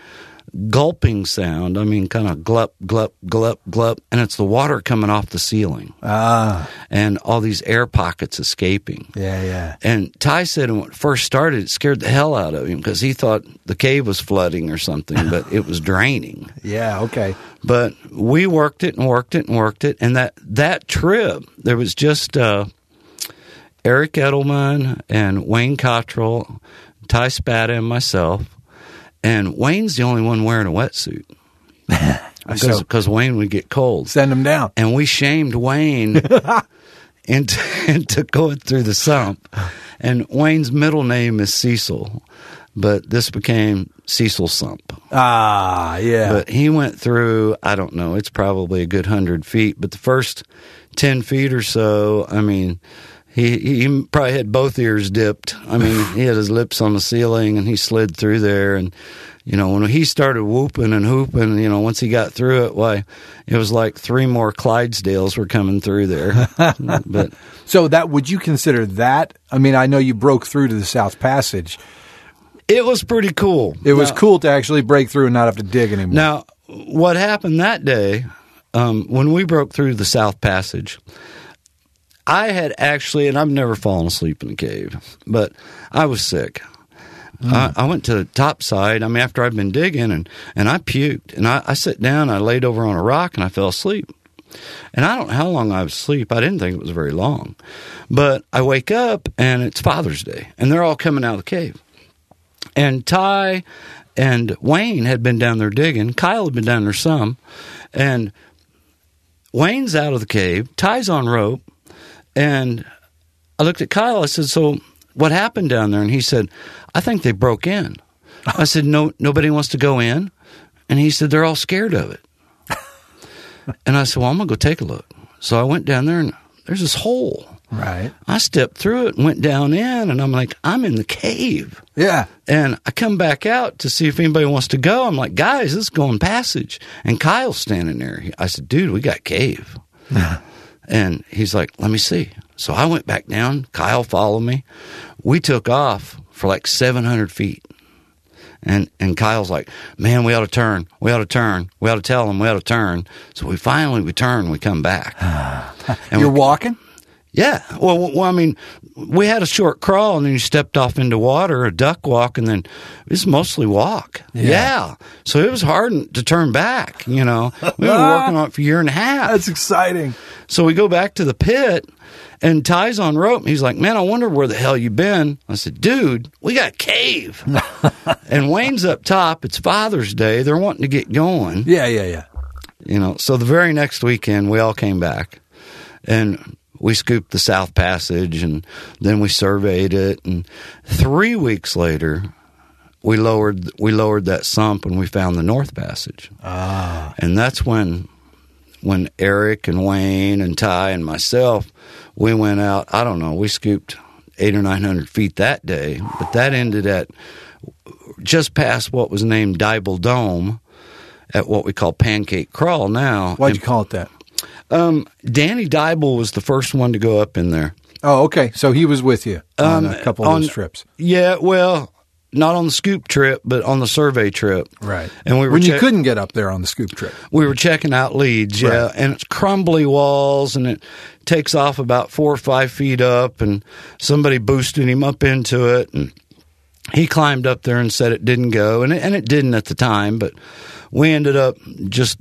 gulping sound. I mean, kind of glup, glup, glup, glup, and it's the water coming off the ceiling. Ah. And all these air pockets escaping. Yeah, yeah. And Ty said when it first started, it scared the hell out of him because he thought the cave was flooding or something, but it was draining. Yeah, okay. But we worked it and worked it and worked it. And that, that trip, there was just uh, Eric Edelman and Wayne Cottrell, Ty Spada, and myself. And Wayne's the only one wearing a wetsuit because So- because Wayne would get cold. Send them down. And we shamed Wayne into, into going through the sump. And Wayne's middle name is Cecil, but this became Cecil Sump. Ah, yeah. But he went through, I don't know, it's probably a good hundred feet. But the first ten feet or so, I mean, he, he probably had both ears dipped. I mean, he had his lips on the ceiling, and he slid through there. And, you know, when he started whooping and hooping, you know, once he got through it, why, it was like three more Clydesdales were coming through there. But So that, would you consider that? I mean, I know you broke through to the South Passage. it was pretty cool. It was Now- cool to actually break through and not have to dig anymore. Now, what happened that day, um, when we broke through the South Passage, I had actually, and I've never fallen asleep in a cave, but I was sick. Mm. I, I went to the top side, I mean, after I'd been digging, and, and I puked. And I, I sat down, I laid over on a rock, and I fell asleep. And I don't know how long I was asleep. I didn't think it was very long. But I wake up, and it's Father's Day, and they're all coming out of the cave. And Ty and Wayne had been down there digging. Kyle had been down there some. And Wayne's out of the cave. Ty's on rope. And I looked at Kyle. I said, so what happened down there? And he said, I think they broke in. I said, no, nobody wants to go in. And he said, they're all scared of it. And I said, well, I'm going to go take a look. So I went down there, and there's this hole. Right. I stepped through it and went down in, and I'm like, I'm in the cave. Yeah. And I come back out to see if anybody wants to go. I'm like, guys, this is going passage. And Kyle's standing there. I said, dude, we got cave. And he's like, let me see. So I went back down. Kyle followed me. We took off for like seven hundred feet. And and Kyle's like, man, we ought to turn. We ought to turn. We ought to tell them we ought to turn. So we finally, we turn, we come back. And You're we, walking? Yeah. Well, well, I mean, we had a short crawl, and then you stepped off into water, a duck walk, and then it's mostly walk. Yeah. Yeah. So it was hard to turn back, you know. We were working on it for a year and a half. That's exciting. So we go back to the pit, and Ty's on rope, and he's like, man, I wonder where the hell you been. I said, dude, we got a cave. And Wayne's up top. It's Father's Day. They're wanting to get going. Yeah, yeah, yeah. You know, so the very next weekend, we all came back, and we scooped the South Passage, and then we surveyed it. And three weeks later, we lowered we lowered that sump, and we found the North Passage. Ah. And that's when when Eric and Wayne and Ty and myself, we went out. I don't know. We scooped eight or nine hundred feet that day, but that ended at just past what was named Dibble Dome, at what we call Pancake Crawl now. Why'd And, you call it that? Um, Danny Dibble was the first one to go up in there. Oh, okay. So he was with you on Um, a couple of on- those trips. Yeah, well, not on the scoop trip, but on the survey trip. Right. And we were when you check- couldn't get up there on the scoop trip. we were checking out leads, yeah, Right. and it's crumbly walls, and it takes off about four or five feet up, and somebody boosted him up into it, and he climbed up there and said it didn't go, and it, and it didn't at the time, but we ended up just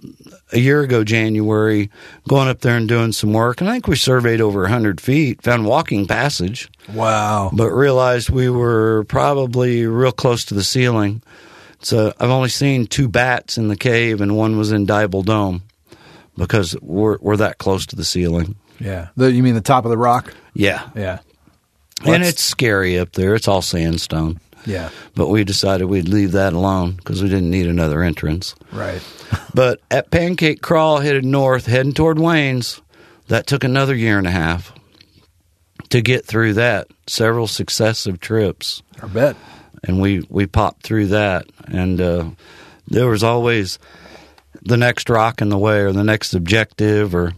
a year ago, January, going up there and doing some work, and I think we surveyed over one hundred feet, found walking passage, Wow. but realized we were probably real close to the ceiling. So I've only seen two bats in the cave, and one was in Dibble Dome because we're we're that close to the ceiling. Yeah. The, you mean the top of the rock? Yeah, Yeah. and that's- it's scary up there. It's all sandstone. Yeah. But we decided we'd leave that alone because we didn't need another entrance. Right. But at Pancake Crawl, headed north, heading toward Wayne's, that took another year and a half to get through that. Several successive trips. I bet. And we, we popped through that. And uh, there was always the next rock in the way, or the next objective, or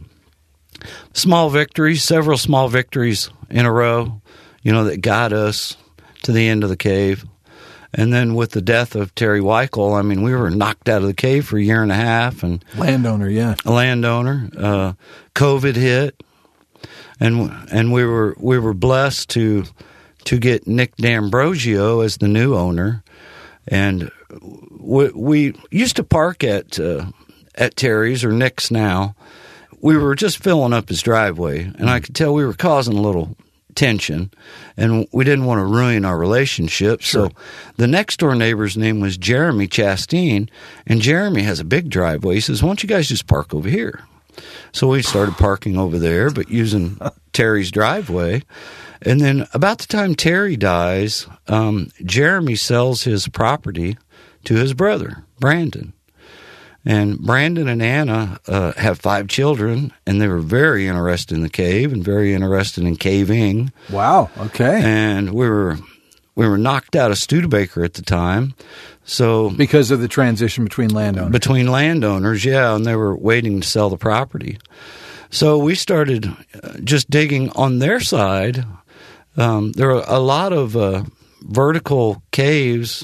small victories, several small victories in a row, you know, that got us to the end of the cave. And then with the death of Terry Weichel, I mean, we were knocked out of the cave for a year and a half. And landowner, yeah, a landowner. Uh, COVID hit, and and we were we were blessed to to get Nick D'Ambrosio as the new owner, and we, we used to park at uh, at Terry's or Nick's now. We were just filling up his driveway, and I could tell we were causing a little tension, and we didn't want to ruin our relationship. Sure. So the next door neighbor's name was Jeremy Chastain, and Jeremy has a big driveway. He says, why don't you guys just park over here? So we started parking over there, but using Terry's driveway. And then about the time Terry dies, um, Jeremy sells his property to his brother, Brandon. And Brandon and Anna uh, have five children, and they were very interested in the cave and very interested in caving. Wow. Okay. And we were we were knocked out of Studebaker at the time, so because of the transition between landowners. Between landowners, yeah, and they were waiting to sell the property. So we started just digging on their side. Um, there are a lot of uh, vertical caves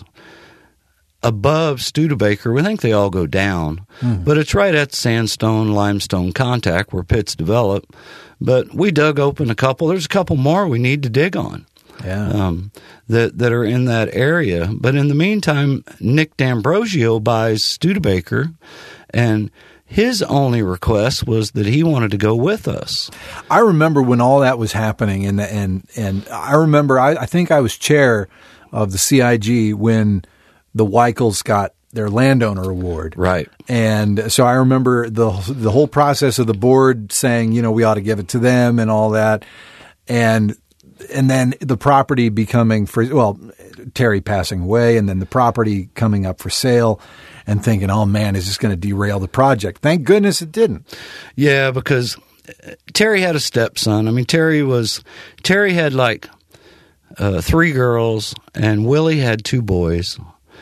above Studebaker. We think they all go down, mm. but it's right at sandstone, limestone contact where pits develop. But we dug open a couple. There's a couple more we need to dig on yeah. um, that, that are in that area. But in the meantime, Nick D'Ambrosio buys Studebaker, and his only request was that he wanted to go with us. I remember when all that was happening, and and, and I remember, I, I think I was chair of the C I G when the Weichels got their landowner award. Right. And so I remember the the whole process of the board saying, you know, we ought to give it to them and all that. And and then the property becoming for, well, Terry passing away, and then the property coming up for sale, and thinking, oh man, is this going to derail the project? Thank goodness it didn't. Yeah, because Terry had a stepson. I mean, Terry was, Terry had like uh, three girls, and Willie had two boys.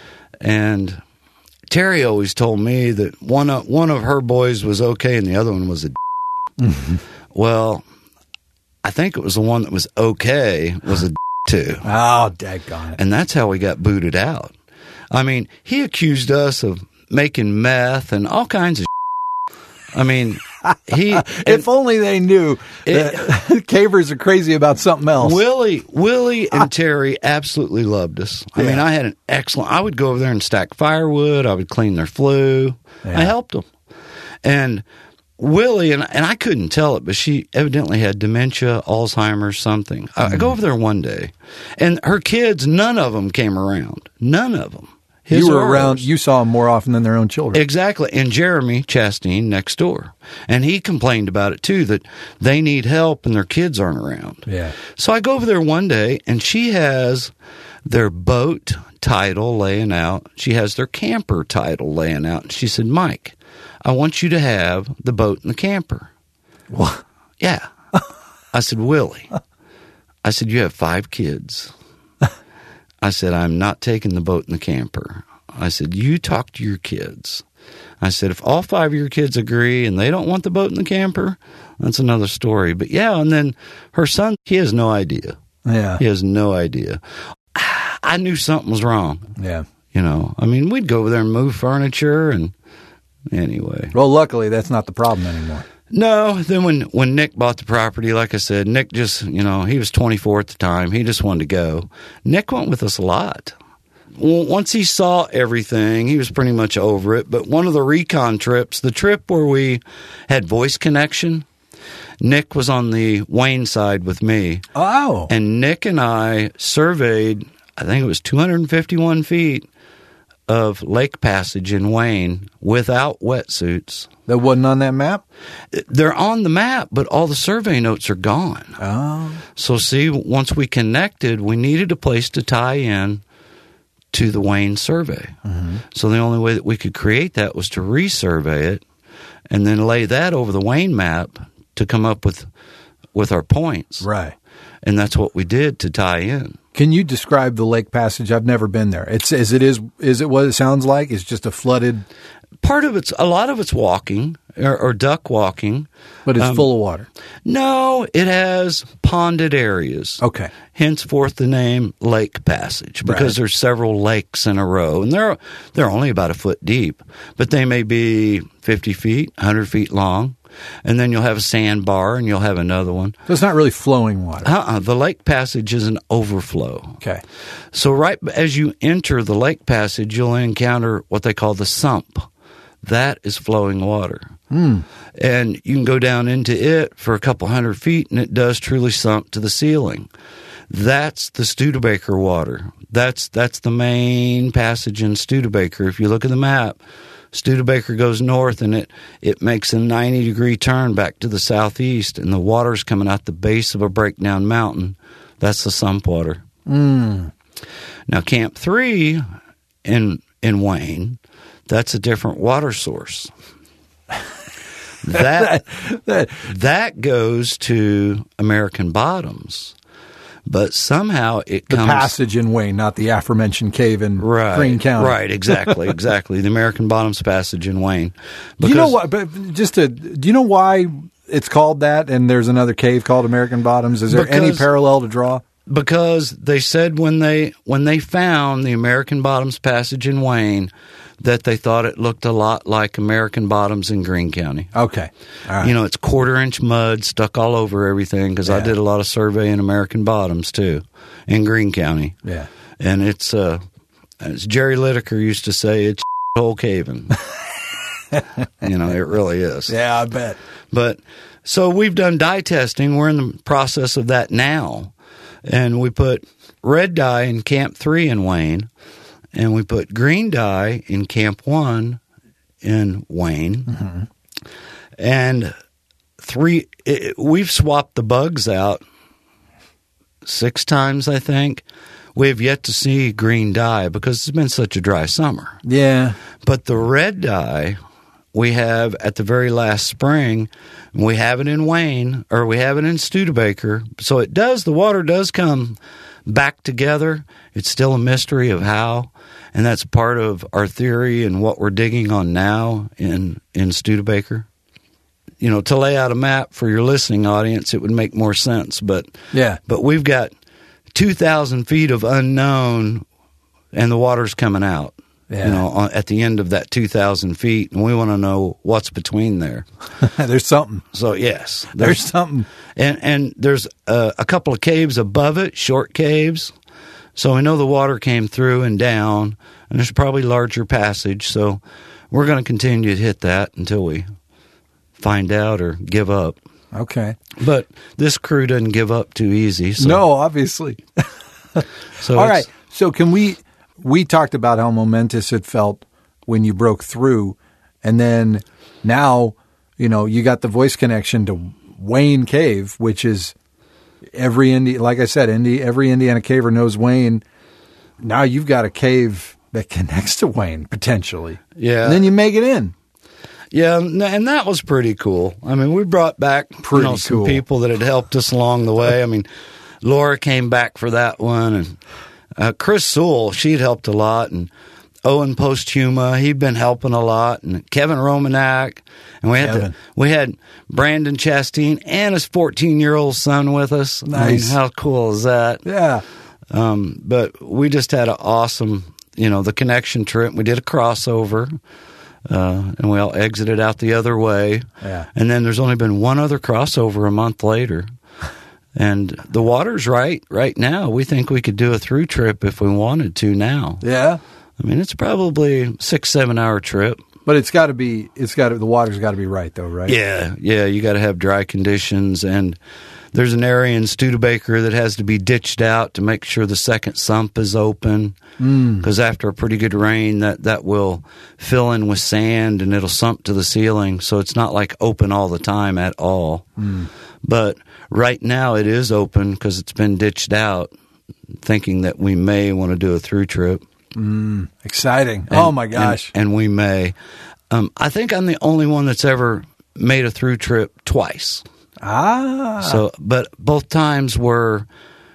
And Terry always told me that one of, one of her boys was okay and the other one was a d-. Mm-hmm. Well, I think it was the one that was okay was a d- too. Oh, daggone it. And that's how we got booted out. I mean, he accused us of making meth and all kinds of I mean, he. If only they knew it, that cavers are crazy about something else. Willie, Willie and Terry absolutely loved us. I Yeah. mean, I had an excellent. I would go over there and stack firewood. I would clean their flue. Yeah. I helped them. And Willie, and, and I couldn't tell it, but she evidently had dementia, Alzheimer's, something. I, I go over there one day, and her kids, none of them came around. None of them. His You were or around. hers. You saw them more often than their own children. Exactly. And Jeremy Chastain next door. And he complained about it too, that they need help and their kids aren't around. Yeah. So I go over there one day, and she has their boat title laying out. She has their camper title laying out. And she said, Mike, I want you to have the boat and the camper. What? Yeah. I said, Willie. I said, you have five kids. I said, I'm not taking the boat and the camper. I said, you talk to your kids. I said, if all five of your kids agree and they don't want the boat and the camper, that's another story. But yeah, and then her son, he has no idea. Yeah. He has no idea. I knew something was wrong. Yeah. You know, I mean, we'd go over there and move furniture, and anyway. Well, luckily, that's not the problem anymore. No, then when, when Nick bought the property, like I said, Nick just, you know, he was twenty-four at the time. He just wanted to go. Nick went with us a lot. Well, once he saw everything, he was pretty much over it. But one of the recon trips, the trip where we had voice connection, Nick was on the Wayne side with me. Oh. And Nick and I surveyed, I think it was two hundred fifty-one feet of lake passage in Wayne without wetsuits. That wasn't on that map? They're on the map, but all the survey notes are gone. Oh. So see, once we connected, we needed a place to tie in to the Wayne survey. Mm-hmm. So the only way that we could create that was to resurvey it and then lay that over the Wayne map to come up with with our points. Right. And that's what we did to tie in. Can you describe the lake passage? I've never been there. It's as it is. Is it what it sounds like? It's just a flooded. Part of it's, a lot of it's walking. or, or duck walking. But it's Um, full of water. No, it has ponded areas. Okay. Henceforth the name Lake Passage, because Right. there's several lakes in a row, and they're they're only about a foot deep, but they may be fifty feet, one hundred feet long, and then you'll have a sandbar, and you'll have another one. So it's not really flowing water. Uh-uh, the Lake Passage is an overflow. Okay. So right as you enter the Lake Passage, you'll encounter what they call the sump. That is flowing water. Hmm. And you can go down into it for a couple hundred feet, and it does truly sump to the ceiling. That's the Studebaker water. That's that's the main passage in Studebaker. If you look at the map, Studebaker goes north, and it, it makes a ninety-degree turn back to the southeast, and the water's coming out the base of a breakdown mountain. That's the sump water. Mm. Now, Camp three in in Wayne, that's a different water source. That that, that goes to American Bottoms, but somehow it the comes passage in Wayne, not the aforementioned cave in right, Greene County. Right, exactly, exactly. The American Bottoms Passage in Wayne. Do you know what? But just to, do you know why it's called that? And there's another cave called American Bottoms. Is there any Because- parallel to draw? Because they said when they when they found the American Bottoms Passage in Wayne that they thought it looked a lot like American Bottoms in Greene County. Okay, all right. You know, it's quarter inch mud stuck all over everything, because I Yeah. did a lot of surveying American Bottoms too in Greene County. Yeah. And it's, uh, as Jerry Lideker used to say, it's hole caving. You know, it really is. Yeah, I bet. But so we've done dye testing. We're in the process of that now. And we put red dye in Camp three in Wayne, and we put green dye in Camp one in Wayne. Mm-hmm. And three, it, we've swapped the bugs out six times, I think. We have yet to see green dye because it's been such a dry summer. Yeah. But the red dye we have at the very last spring, we have it in Wayne, or we have it in Studebaker. So it does, the water does come back together. It's still a mystery of how, and that's part of our theory and what we're digging on now in, in Studebaker. You know, to lay out a map for your listening audience, it would make more sense. But Yeah. but we've got two thousand feet of unknown, and the water's coming out. Yeah. You know, on, at the end of that two thousand feet, and we want to know what's between there. There's something. So, yes. There's something. And, and there's a, a couple of caves above it, short caves. So we know the water came through and down, and there's probably larger passage. So we're going to continue to hit that until we find out or give up. Okay. But this crew doesn't give up too easy. So, No, obviously. So All it's- right. So can we, we talked about how momentous it felt when you broke through, and then now, you know, you got the voice connection to Wayne Cave, which is every Indi, like I said, Indi, every Indiana caver knows Wayne. Now you've got a cave that connects to Wayne potentially. Yeah. And then you make it in. Yeah, and and that was pretty cool. I mean, we brought back Pretty you know, some cool. people that had helped us along the way. I mean, Laura came back for that one, and uh, Chris Sewell, she'd helped a lot, and Owen Posthuma, he'd been helping a lot, and Kevin Romanak, and we had Kevin. the, we had Brandon Chastain and his fourteen-year-old son with us. I mean, Nice. how cool is that? Yeah. Um, but we just had an awesome, you know, the connection trip. We did a crossover. Uh, and we all exited out the other way. Yeah. And then there's only been one other crossover a month later. And the water's right right now. We think we could do a through trip if we wanted to now. Yeah. I mean, it's probably a six, seven hour trip. But it's got to be, it's got to, the water's got to be right though, right? Yeah, yeah, you got to have dry conditions. And there's an area in Studebaker that has to be ditched out to make sure the second sump is open. Because mm. after a pretty good rain, that, that will fill in with sand and it'll sump to the ceiling. So it's not like open all the time at all. Mm. But right now it is open because it's been ditched out, thinking that we may want to do a through trip. Mm. Exciting. And, oh, my gosh. And, and we may. Um, I think I'm the only one that's ever made a through trip twice. Ah. So, but both times were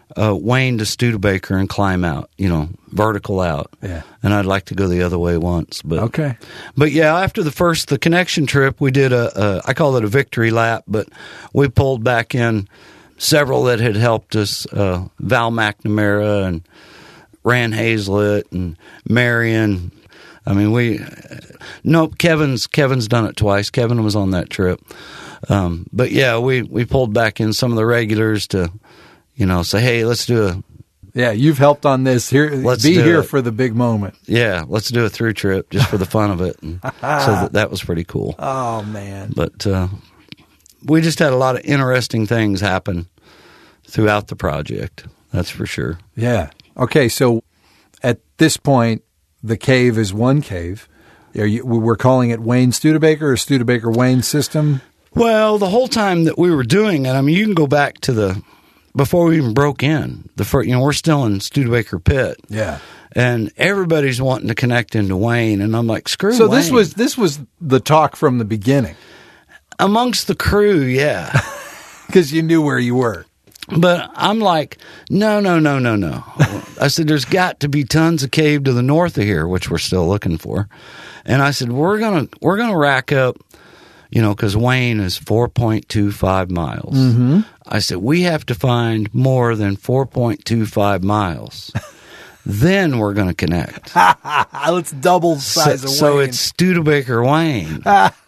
uh, Wayne to Studebaker and climb out, you know, vertical out. Yeah. And I'd like to go the other way once. But Okay. But yeah, after the first, the connection trip, we did a, a I call it a victory lap, but we pulled back in several that had helped us, uh, Val McNamara and Rand Hazlett and Marion. I mean, we, no, Kevin's, Kevin's done it twice. Kevin was on that trip. Um, but yeah, we, we pulled back in some of the regulars to, you know, say, hey, let's do a, Yeah, you've helped on this. Here, Let's be do here it. for the big moment. yeah, let's do a through trip just for the fun of it. And so that, that was pretty cool. Oh man. But, uh, we just had a lot of interesting things happen throughout the project. That's for sure. Yeah. Okay, so at this point, the cave is one cave. Are you, we're calling it Wayne Studebaker or Studebaker Wayne system? Well, the whole time that we were doing it, I mean, you can go back to the before we even broke in. The first, you know, we're still in Studebaker Pit, Yeah. and everybody's wanting to connect into Wayne, and I'm like, screw. So Wayne. this was this was the talk from the beginning amongst the crew, yeah. because you knew where you were. But I'm like, no, no, no, no, no. I said, there's got to be tons of cave to the north of here, which we're still looking for. And I said, we're gonna we're gonna rack up. You know, because Wayne is four point two five miles. Mm-hmm. I said, we have to find more than four point two five miles. Then we're going to connect. Let's double the size so, of so Wayne. it's Studebaker Wayne.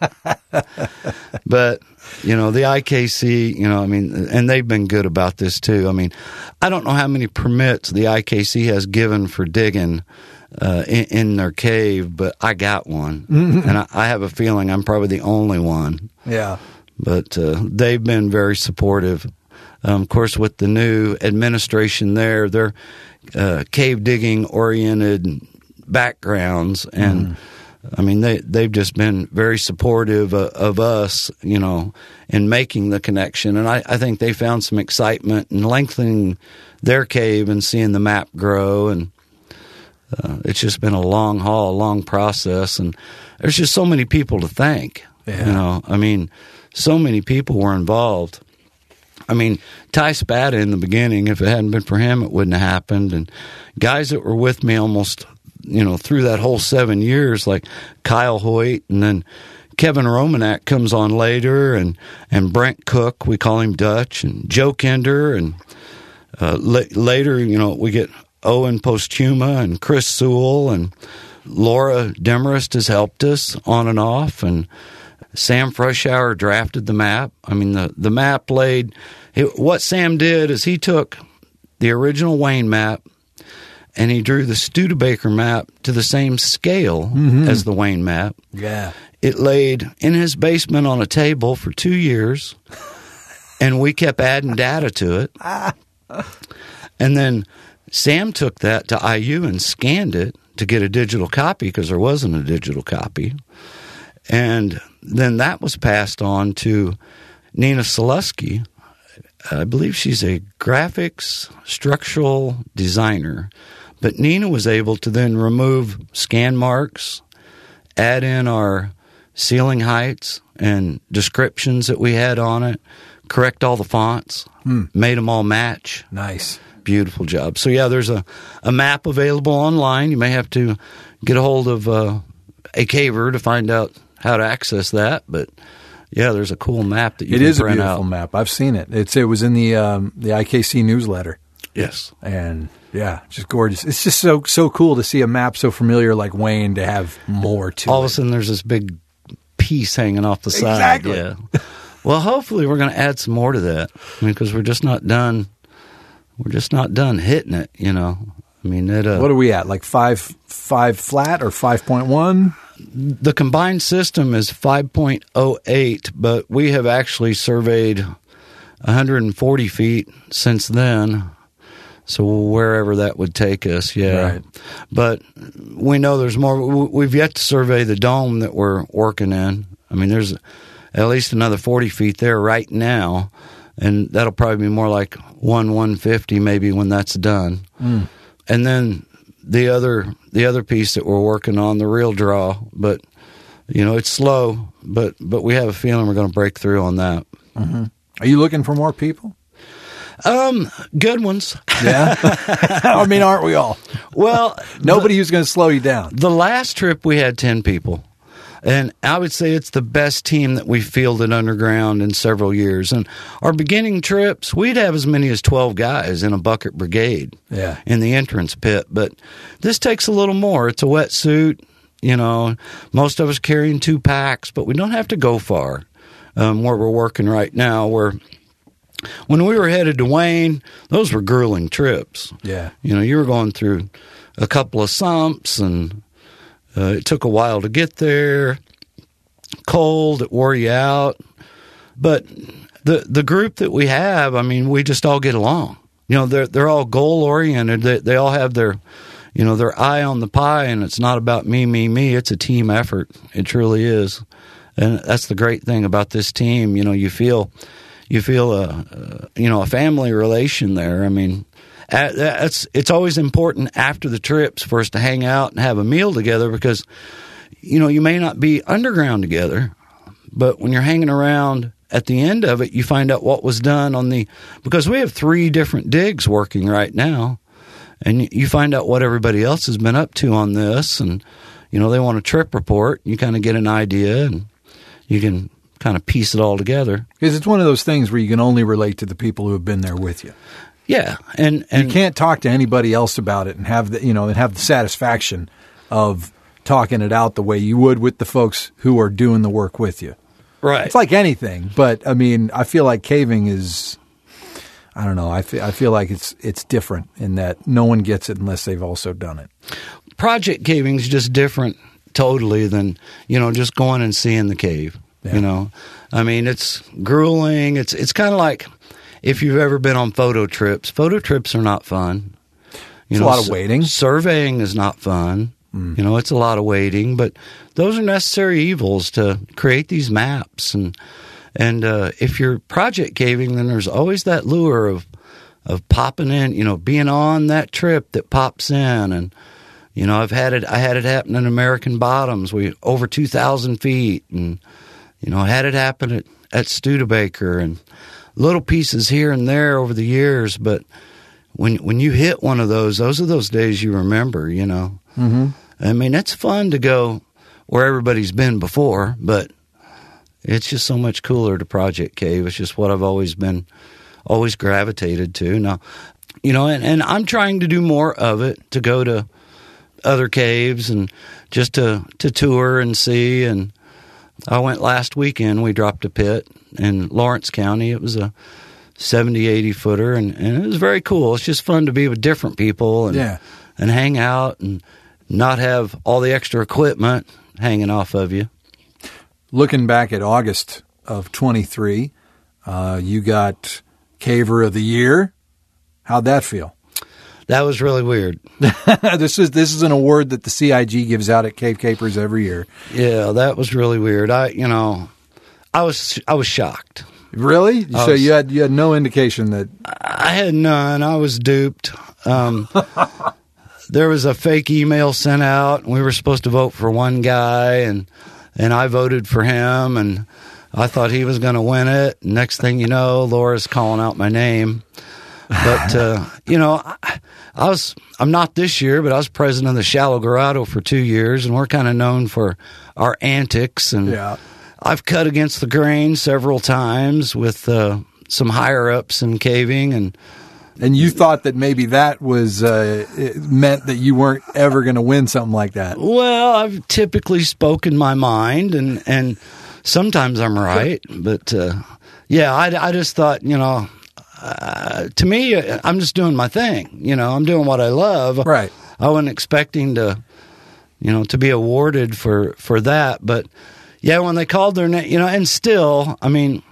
But, you know, the I K C, you know, I mean, and they've been good about this too. I mean, I don't know how many permits the I K C has given for digging Uh, in, in their cave, but I got one, mm-hmm. and I, I have a feeling I'm probably the only one. Yeah, but uh, they've been very supportive. Um, of course, with the new administration there, they're uh, cave digging oriented backgrounds, and mm. I mean they they've just been very supportive of, of us, you know, in making the connection. And I, I think they found some excitement in lengthening their cave and seeing the map grow. And Uh, it's just been a long haul, a long process, and there's just so many people to thank. Yeah. You know, I mean, so many people were involved. I mean, Ty Spada in the beginning, if it hadn't been for him, it wouldn't have happened. And guys that were with me almost, you know, through that whole seven years, like Kyle Hoyt, and then Kevin Romanak comes on later, and, and Brent Cook, we call him Dutch, and Joe Kinder, and uh, la- later, you know, we get Owen Posthuma and Chris Sewell, and Laura Demarest has helped us on and off, and Sam Freshour drafted the map. I mean, the, the map laid – what Sam did is he took the original Wayne map and he drew the Studebaker map to the same scale mm-hmm. as the Wayne map. Yeah. It laid in his basement on a table for two years, and we kept adding data to it. And then – Sam took that to I U and scanned it to get a digital copy because there wasn't a digital copy. And then that was passed on to Nina Selusky. I believe she's a graphics structural designer. But Nina was able to then remove scan marks, add in our ceiling heights and descriptions that we had on it, correct all the fonts, hmm. made them all match. Nice. Beautiful job. So, yeah, there's a, a map available online. You may have to get a hold of uh, a caver to find out how to access that. But, yeah, there's a cool map that you it can is print out. It is a beautiful map. I've seen it. It's It was in the um, the I K C newsletter. Yes. And, yeah, just gorgeous. It's just so so cool to see a map so familiar like Wayne to have more to All it. of a sudden there's this big piece hanging off the side. Exactly. Yeah. Well, hopefully we're going to add some more to that. I mean, because we're just not done. We're just not done hitting it, you know. I mean, it, uh, what are we at? Like five, five flat or five point one? The combined system is five point oh eight, but we have actually surveyed one hundred forty feet since then. So wherever that would take us, yeah. Right. But we know there's more. We've yet to survey the dome that we're working in. I mean, there's at least another forty feet there right now. And that'll probably be more like one one fifty maybe when that's done. Mm. And then the other the other piece that we're working on, the real draw, but you know it's slow, but but we have a feeling we're going to break through on that. Mm-hmm. Are you looking for more people? Um, good ones. Yeah. I mean, aren't we all? Well, nobody the, who's going to slow you down. The last trip we had ten people. And I would say it's the best team that we fielded underground in several years. And our beginning trips, we'd have as many as twelve guys in a bucket brigade yeah. in the entrance pit. But this takes a little more. It's a wetsuit. You know, most of us carrying two packs, but we don't have to go far. Um, where we're working right now, where when we were headed to Wayne, those were grueling trips. Yeah. You know, you were going through a couple of sumps and Uh, it took a while to get there. Cold, it wore you out. But the the group that we have, I mean, we just all get along. You know, they're they're all goal oriented. They they all have their, you know, their eye on the pie, and it's not about me, me, me. It's a team effort. It truly is, and that's the great thing about this team. You know, you feel you feel a, a you know a family relation there. I mean. That's it's always important after the trips for us to hang out and have a meal together because, you know, you may not be underground together, but when you're hanging around at the end of it, you find out what was done on the – because we have three different digs working right now, and you find out what everybody else has been up to on this, and, you know, they want a trip report. You kind of get an idea, and you can kind of piece it all together. Because it's one of those things where you can only relate to the people who have been there with you. Yeah, and, and you can't talk to anybody else about it and have the you know and have the satisfaction of talking it out the way you would with the folks who are doing the work with you. Right. It's like anything, but I mean, I feel like caving is, I don't know, I feel, I feel like it's it's different in that no one gets it unless they've also done it. Project caving is just different totally than, you know, just going and seeing the cave. Yeah. You know, I mean, it's grueling. It's it's kind of like. If you've ever been on photo trips, photo trips are not fun. You it's know, a lot of waiting. Surveying is not fun. Mm. You know, it's a lot of waiting, but those are necessary evils to create these maps. And and uh, if you're project caving, then there's always that lure of of popping in. You know, being on that trip that pops in. And you know, I've had it. I had it happen in American Bottoms. We over two thousand feet, and you know, I had it happen at at Studebaker and. Little pieces here and there over the years, but when when you hit one of those, those are those days you remember, you know. Mm-hmm. I mean, it's fun to go where everybody's been before, but it's just so much cooler to Project Cave. It's just what I've always been, always gravitated to. Now, you know, and, and I'm trying to do more of it, to go to other caves and just to, to tour and see. And I went last weekend. We dropped a pit in Lawrence County. It was a seventy, eighty footer, and, and it was very cool. It's just fun to be with different people and yeah. and hang out and not have all the extra equipment hanging off of you. Looking back at August of twenty-three, uh, you got Caver of the Year. How'd that feel? That was really weird. this is this is an award that the C I G gives out at Cave Capers every year. Yeah, that was really weird. I, you know, I was I was shocked. Really? I so was, you had you had no indication that I had none. I was duped. Um, there was a fake email sent out, and we were supposed to vote for one guy, and and I voted for him, and I thought he was going to win it. Next thing you know, Laura's calling out my name. But, uh, you know, I, I was, I'm not this year, but I was president of the Shallow Grotto for two years, and we're kind of known for our antics. And yeah. I've cut against the grain several times with uh, some higher-ups in caving. And and you thought that maybe that was, uh, it meant that you weren't ever going to win something like that. Well, I've typically spoken my mind, and, and sometimes I'm right. But, uh, yeah, I, I just thought, you know... Uh, to me, I'm just doing my thing. You know, I'm doing what I love. Right. I wasn't expecting to, you know, to be awarded for, for that. But, yeah, when they called their name, you know, and still, I mean,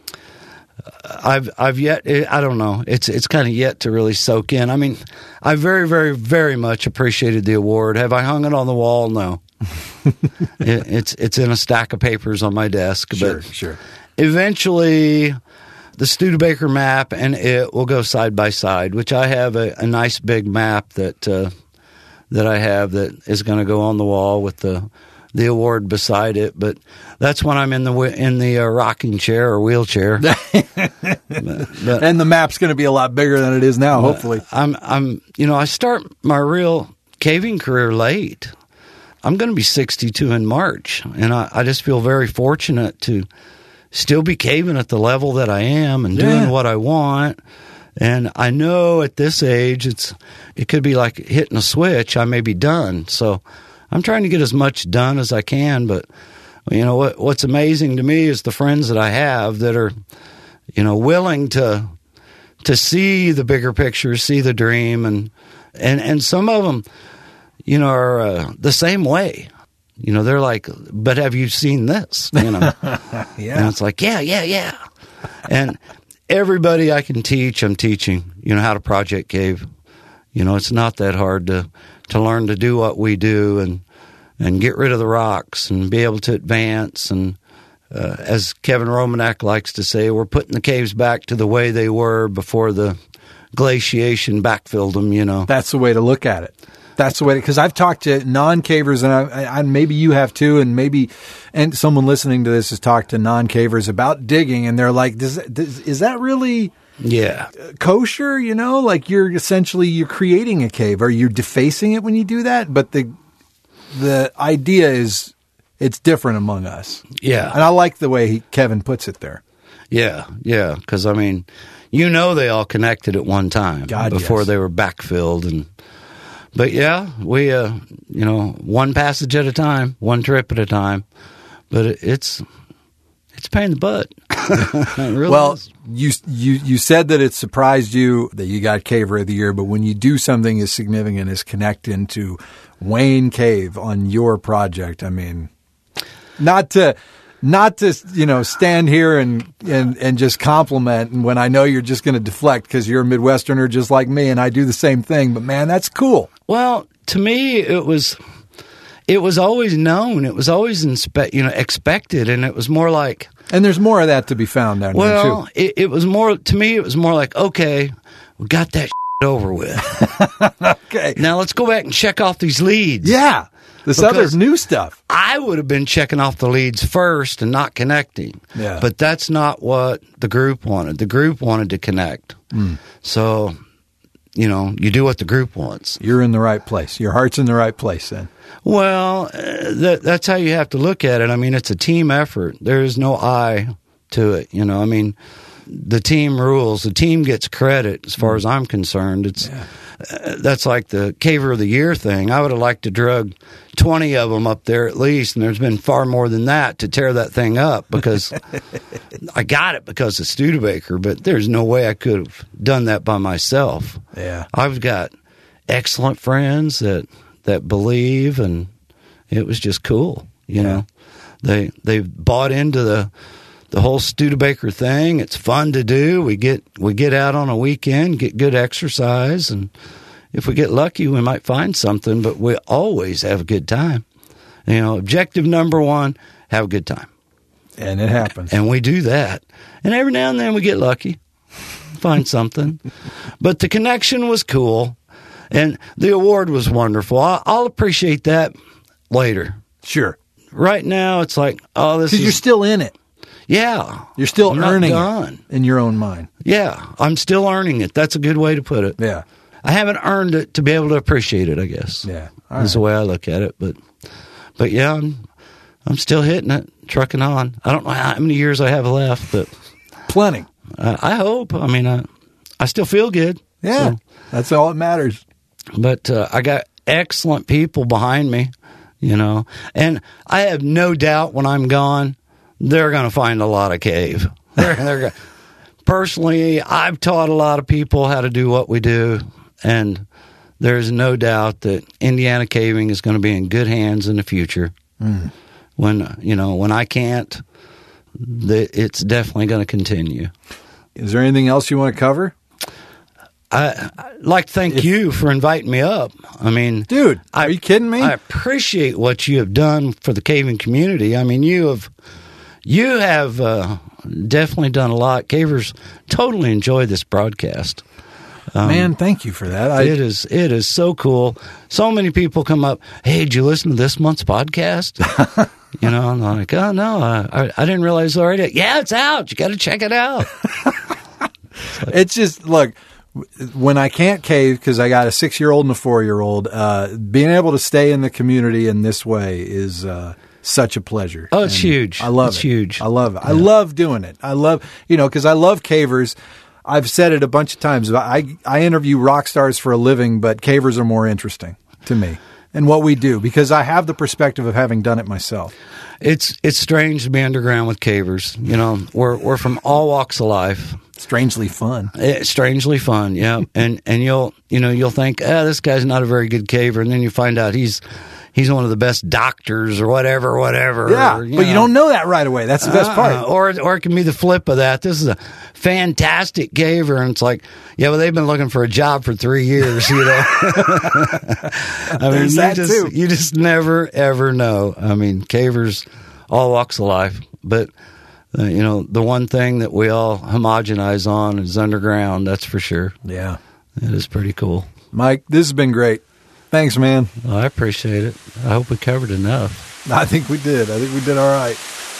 I've I've yet, I don't know, it's it's kind of yet to really soak in. I mean, I very, very, very much appreciated the award. Have I hung it on the wall? No. it, it's, it's in a stack of papers on my desk. Sure, but sure. Eventually... the Studebaker map and it will go side by side, which I have a, a nice big map that uh, that I have that is going to go on the wall with the the award beside it. But that's when I'm in the in the uh, rocking chair or wheelchair. but, but, and the map's going to be a lot bigger than it is now, hopefully. I'm I'm you know I start my real caving career late. I'm going to be sixty-two in March, and I, I just feel very fortunate to still be caving at the level that I am and doing yeah. what I want. And I know at this age, it's it could be like hitting a switch. I may be done. So I'm trying to get as much done as I can. But, you know, what what's amazing to me is the friends that I have that are, you know, willing to to see the bigger picture, see the dream. And, and, and some of them, you know, are uh, the same way. You know, they're like, but have you seen this? You know, yeah. And it's like, yeah, yeah, yeah. And everybody I can teach, I'm teaching, you know, how to project cave. You know, it's not that hard to, to learn to do what we do and, and get rid of the rocks and be able to advance. And uh, as Kevin Romanek likes to say, we're putting the caves back to the way they were before the glaciation backfilled them, you know. That's the way to look at it. That's the way, because I've talked to non-cavers, and I, I, maybe you have too, and maybe and someone listening to this has talked to non-cavers about digging, and they're like, does, does, is that really yeah kosher? You know, like you're essentially, you're creating a cave. Are you defacing it when you do that? But the the idea is it's different among us. Yeah. And I like the way he, Kevin puts it there. Yeah, yeah, because, I mean, you know they all connected at one time God, before yes. they were backfilled. and But, yeah, we, uh, you know, one passage at a time, one trip at a time. But it, it's it's a pain in the butt. It really well, is. you, you, you said that it surprised you that you got Caver of the Year, but when you do something as significant as connect into Wayne Cave on your project, I mean, not to... Not to, you know, stand here and, and, and just compliment and when I know you're just going to deflect because you're a Midwesterner just like me and I do the same thing. But, man, that's cool. Well, to me, it was it was always known. It was always inspe- you know expected, and it was more like... And there's more of that to be found down well, there, too. Well, it, it was more... To me, it was more like, okay, we got that over with. Okay. Now let's go back and check off these leads. Yeah. This Because other new stuff. I would have been checking off the leads first and not connecting. Yeah. But that's not what the group wanted. The group wanted to connect. Mm. So, you know, you do what the group wants. You're in the right place. Your heart's in the right place then. Well, uh, that, that's how you have to look at it. I mean, it's a team effort. There is no I to it. You know, I mean, the team rules. The team gets credit as far as I'm concerned. It's Yeah. uh, that's like the Caver of the Year thing. I would have liked to drug twenty of them up there at least, and there's been far more than that to tear that thing up because I got it because of Studebaker, but there's no way I could have done that by myself. Yeah. I've got excellent friends that that believe, and it was just cool. You Yeah. know, they they bought into the the whole Studebaker thing. It's fun to do. We get we get out on a weekend, get good exercise, and if we get lucky, we might find something. But we always have a good time. You know, objective number one: have a good time, And it happens. and we do that. And every now and then we get lucky, find something. But the connection was cool, and the award was wonderful. I'll, I'll appreciate that later. Sure. Right now, it's like, oh, this is Because you're still in it. yeah. You're still I'm not earning done. it in your own mind. Yeah, I'm still earning it. That's a good way to put it. Yeah. I haven't earned it to be able to appreciate it, I guess. Yeah. All That's right. the way I look at it. But, but yeah, I'm, I'm still hitting it, trucking on. I don't know how many years I have left, but Plenty. I, I hope. I mean, I, I still feel good. Yeah. So, That's all that matters. but uh, I got excellent people behind me, you know, and I have no doubt when I'm gone, they're going to find a lot of cave. They're, they're gonna, personally, I've taught a lot of people how to do what we do, and there's no doubt that Indiana Caving is going to be in good hands in the future. Mm. When, you know, when I can't, the, it's definitely going to continue. Is there anything else you want to cover? I, I'd like to thank If- you for inviting me up. I mean, Dude, I, are you kidding me? I appreciate what you have done for the caving community. I mean, you have you have uh, definitely done a lot. Cavers totally enjoy this broadcast. Um, Man, thank you for that. I, it is it is so cool. So many people come up, hey, did you listen to this month's podcast? You know, I'm like, oh, no, I, I didn't realize already. Yeah, it's out. You got to check it out. It's, like, it's just, look, when I can't cave because I got a six-year-old and a four-year-old, uh, being able to stay in the community in this way is uh, such a pleasure. Oh, it's and huge. I love it's it. It's huge. I love it. Yeah. I love doing it. I love, you know, because I love cavers. I've said it a bunch of times. I, I interview rock stars for a living, but cavers are more interesting to me and what we do because I have the perspective of having done it myself. It's it's strange to be underground with cavers. You know, we're we're from all walks of life. Strangely fun. It's strangely fun, yeah. and and you'll you know you'll think, ah, this guy's not a very good caver, and then you find out he's he's one of the best doctors or whatever, whatever. Yeah, or, you but know. you don't know that right away. That's the best Uh, part. Or or it can be the flip of that. This is a fantastic caver, and it's like, yeah, well, they've been looking for a job for three years, you know. I mean, There's you that just too. you just never ever know. I mean, cavers, all walks of life, but. Uh, you know, the one thing that we all homogenize on is underground, that's for sure. Yeah. It is pretty cool. Mike, this has been great. Thanks, man. Well, I appreciate it. I hope we covered enough. I think we did. I think we did all right.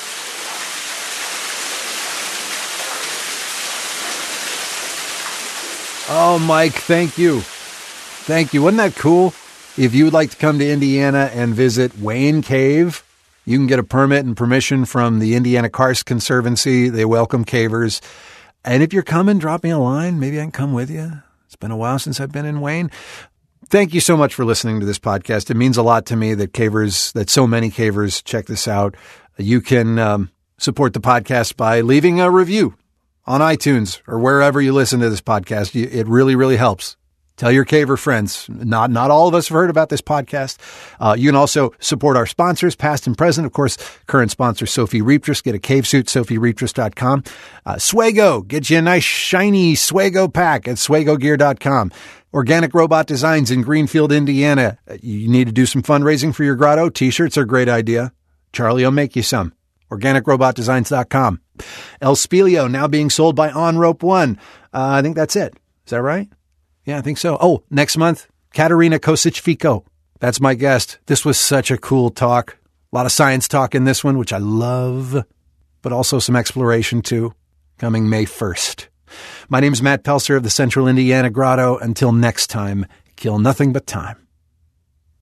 Oh, Mike, thank you. Thank you. Wasn't that cool? If you would like to come to Indiana and visit Wayne Cave, you can get a permit and permission from the Indiana Karst Conservancy. They welcome cavers. And if you're coming, drop me a line. Maybe I can come with you. It's been a while since I've been in Wayne. Thank you so much for listening to this podcast. It means a lot to me that cavers, that so many cavers check this out. You can um, support the podcast by leaving a review on iTunes or wherever you listen to this podcast. It really, really helps. Tell your caver friends. Not not all of us have heard about this podcast. Uh, you can also support our sponsors, past and present. Of course, current sponsor Sophie Reaptress. Get a cave suit, sophie reaptress dot com. Uh, Swago. Get you a nice shiny Swago pack at swago gear dot com. Organic Robot Designs in Greenfield, Indiana. You need to do some fundraising for your grotto? T-shirts are a great idea. Charlie will make you some. organic robot designs dot com. El Spilio, now being sold by On Rope One. Uh, I think that's it. Is that right? Yeah, I think so. Oh, next month, Katerina Kosic-Fico. That's my guest. This was such a cool talk. A lot of science talk in this one, which I love, but also some exploration too, coming May first. My name is Matt Pelser of the Central Indiana Grotto. Until next time, kill nothing but time.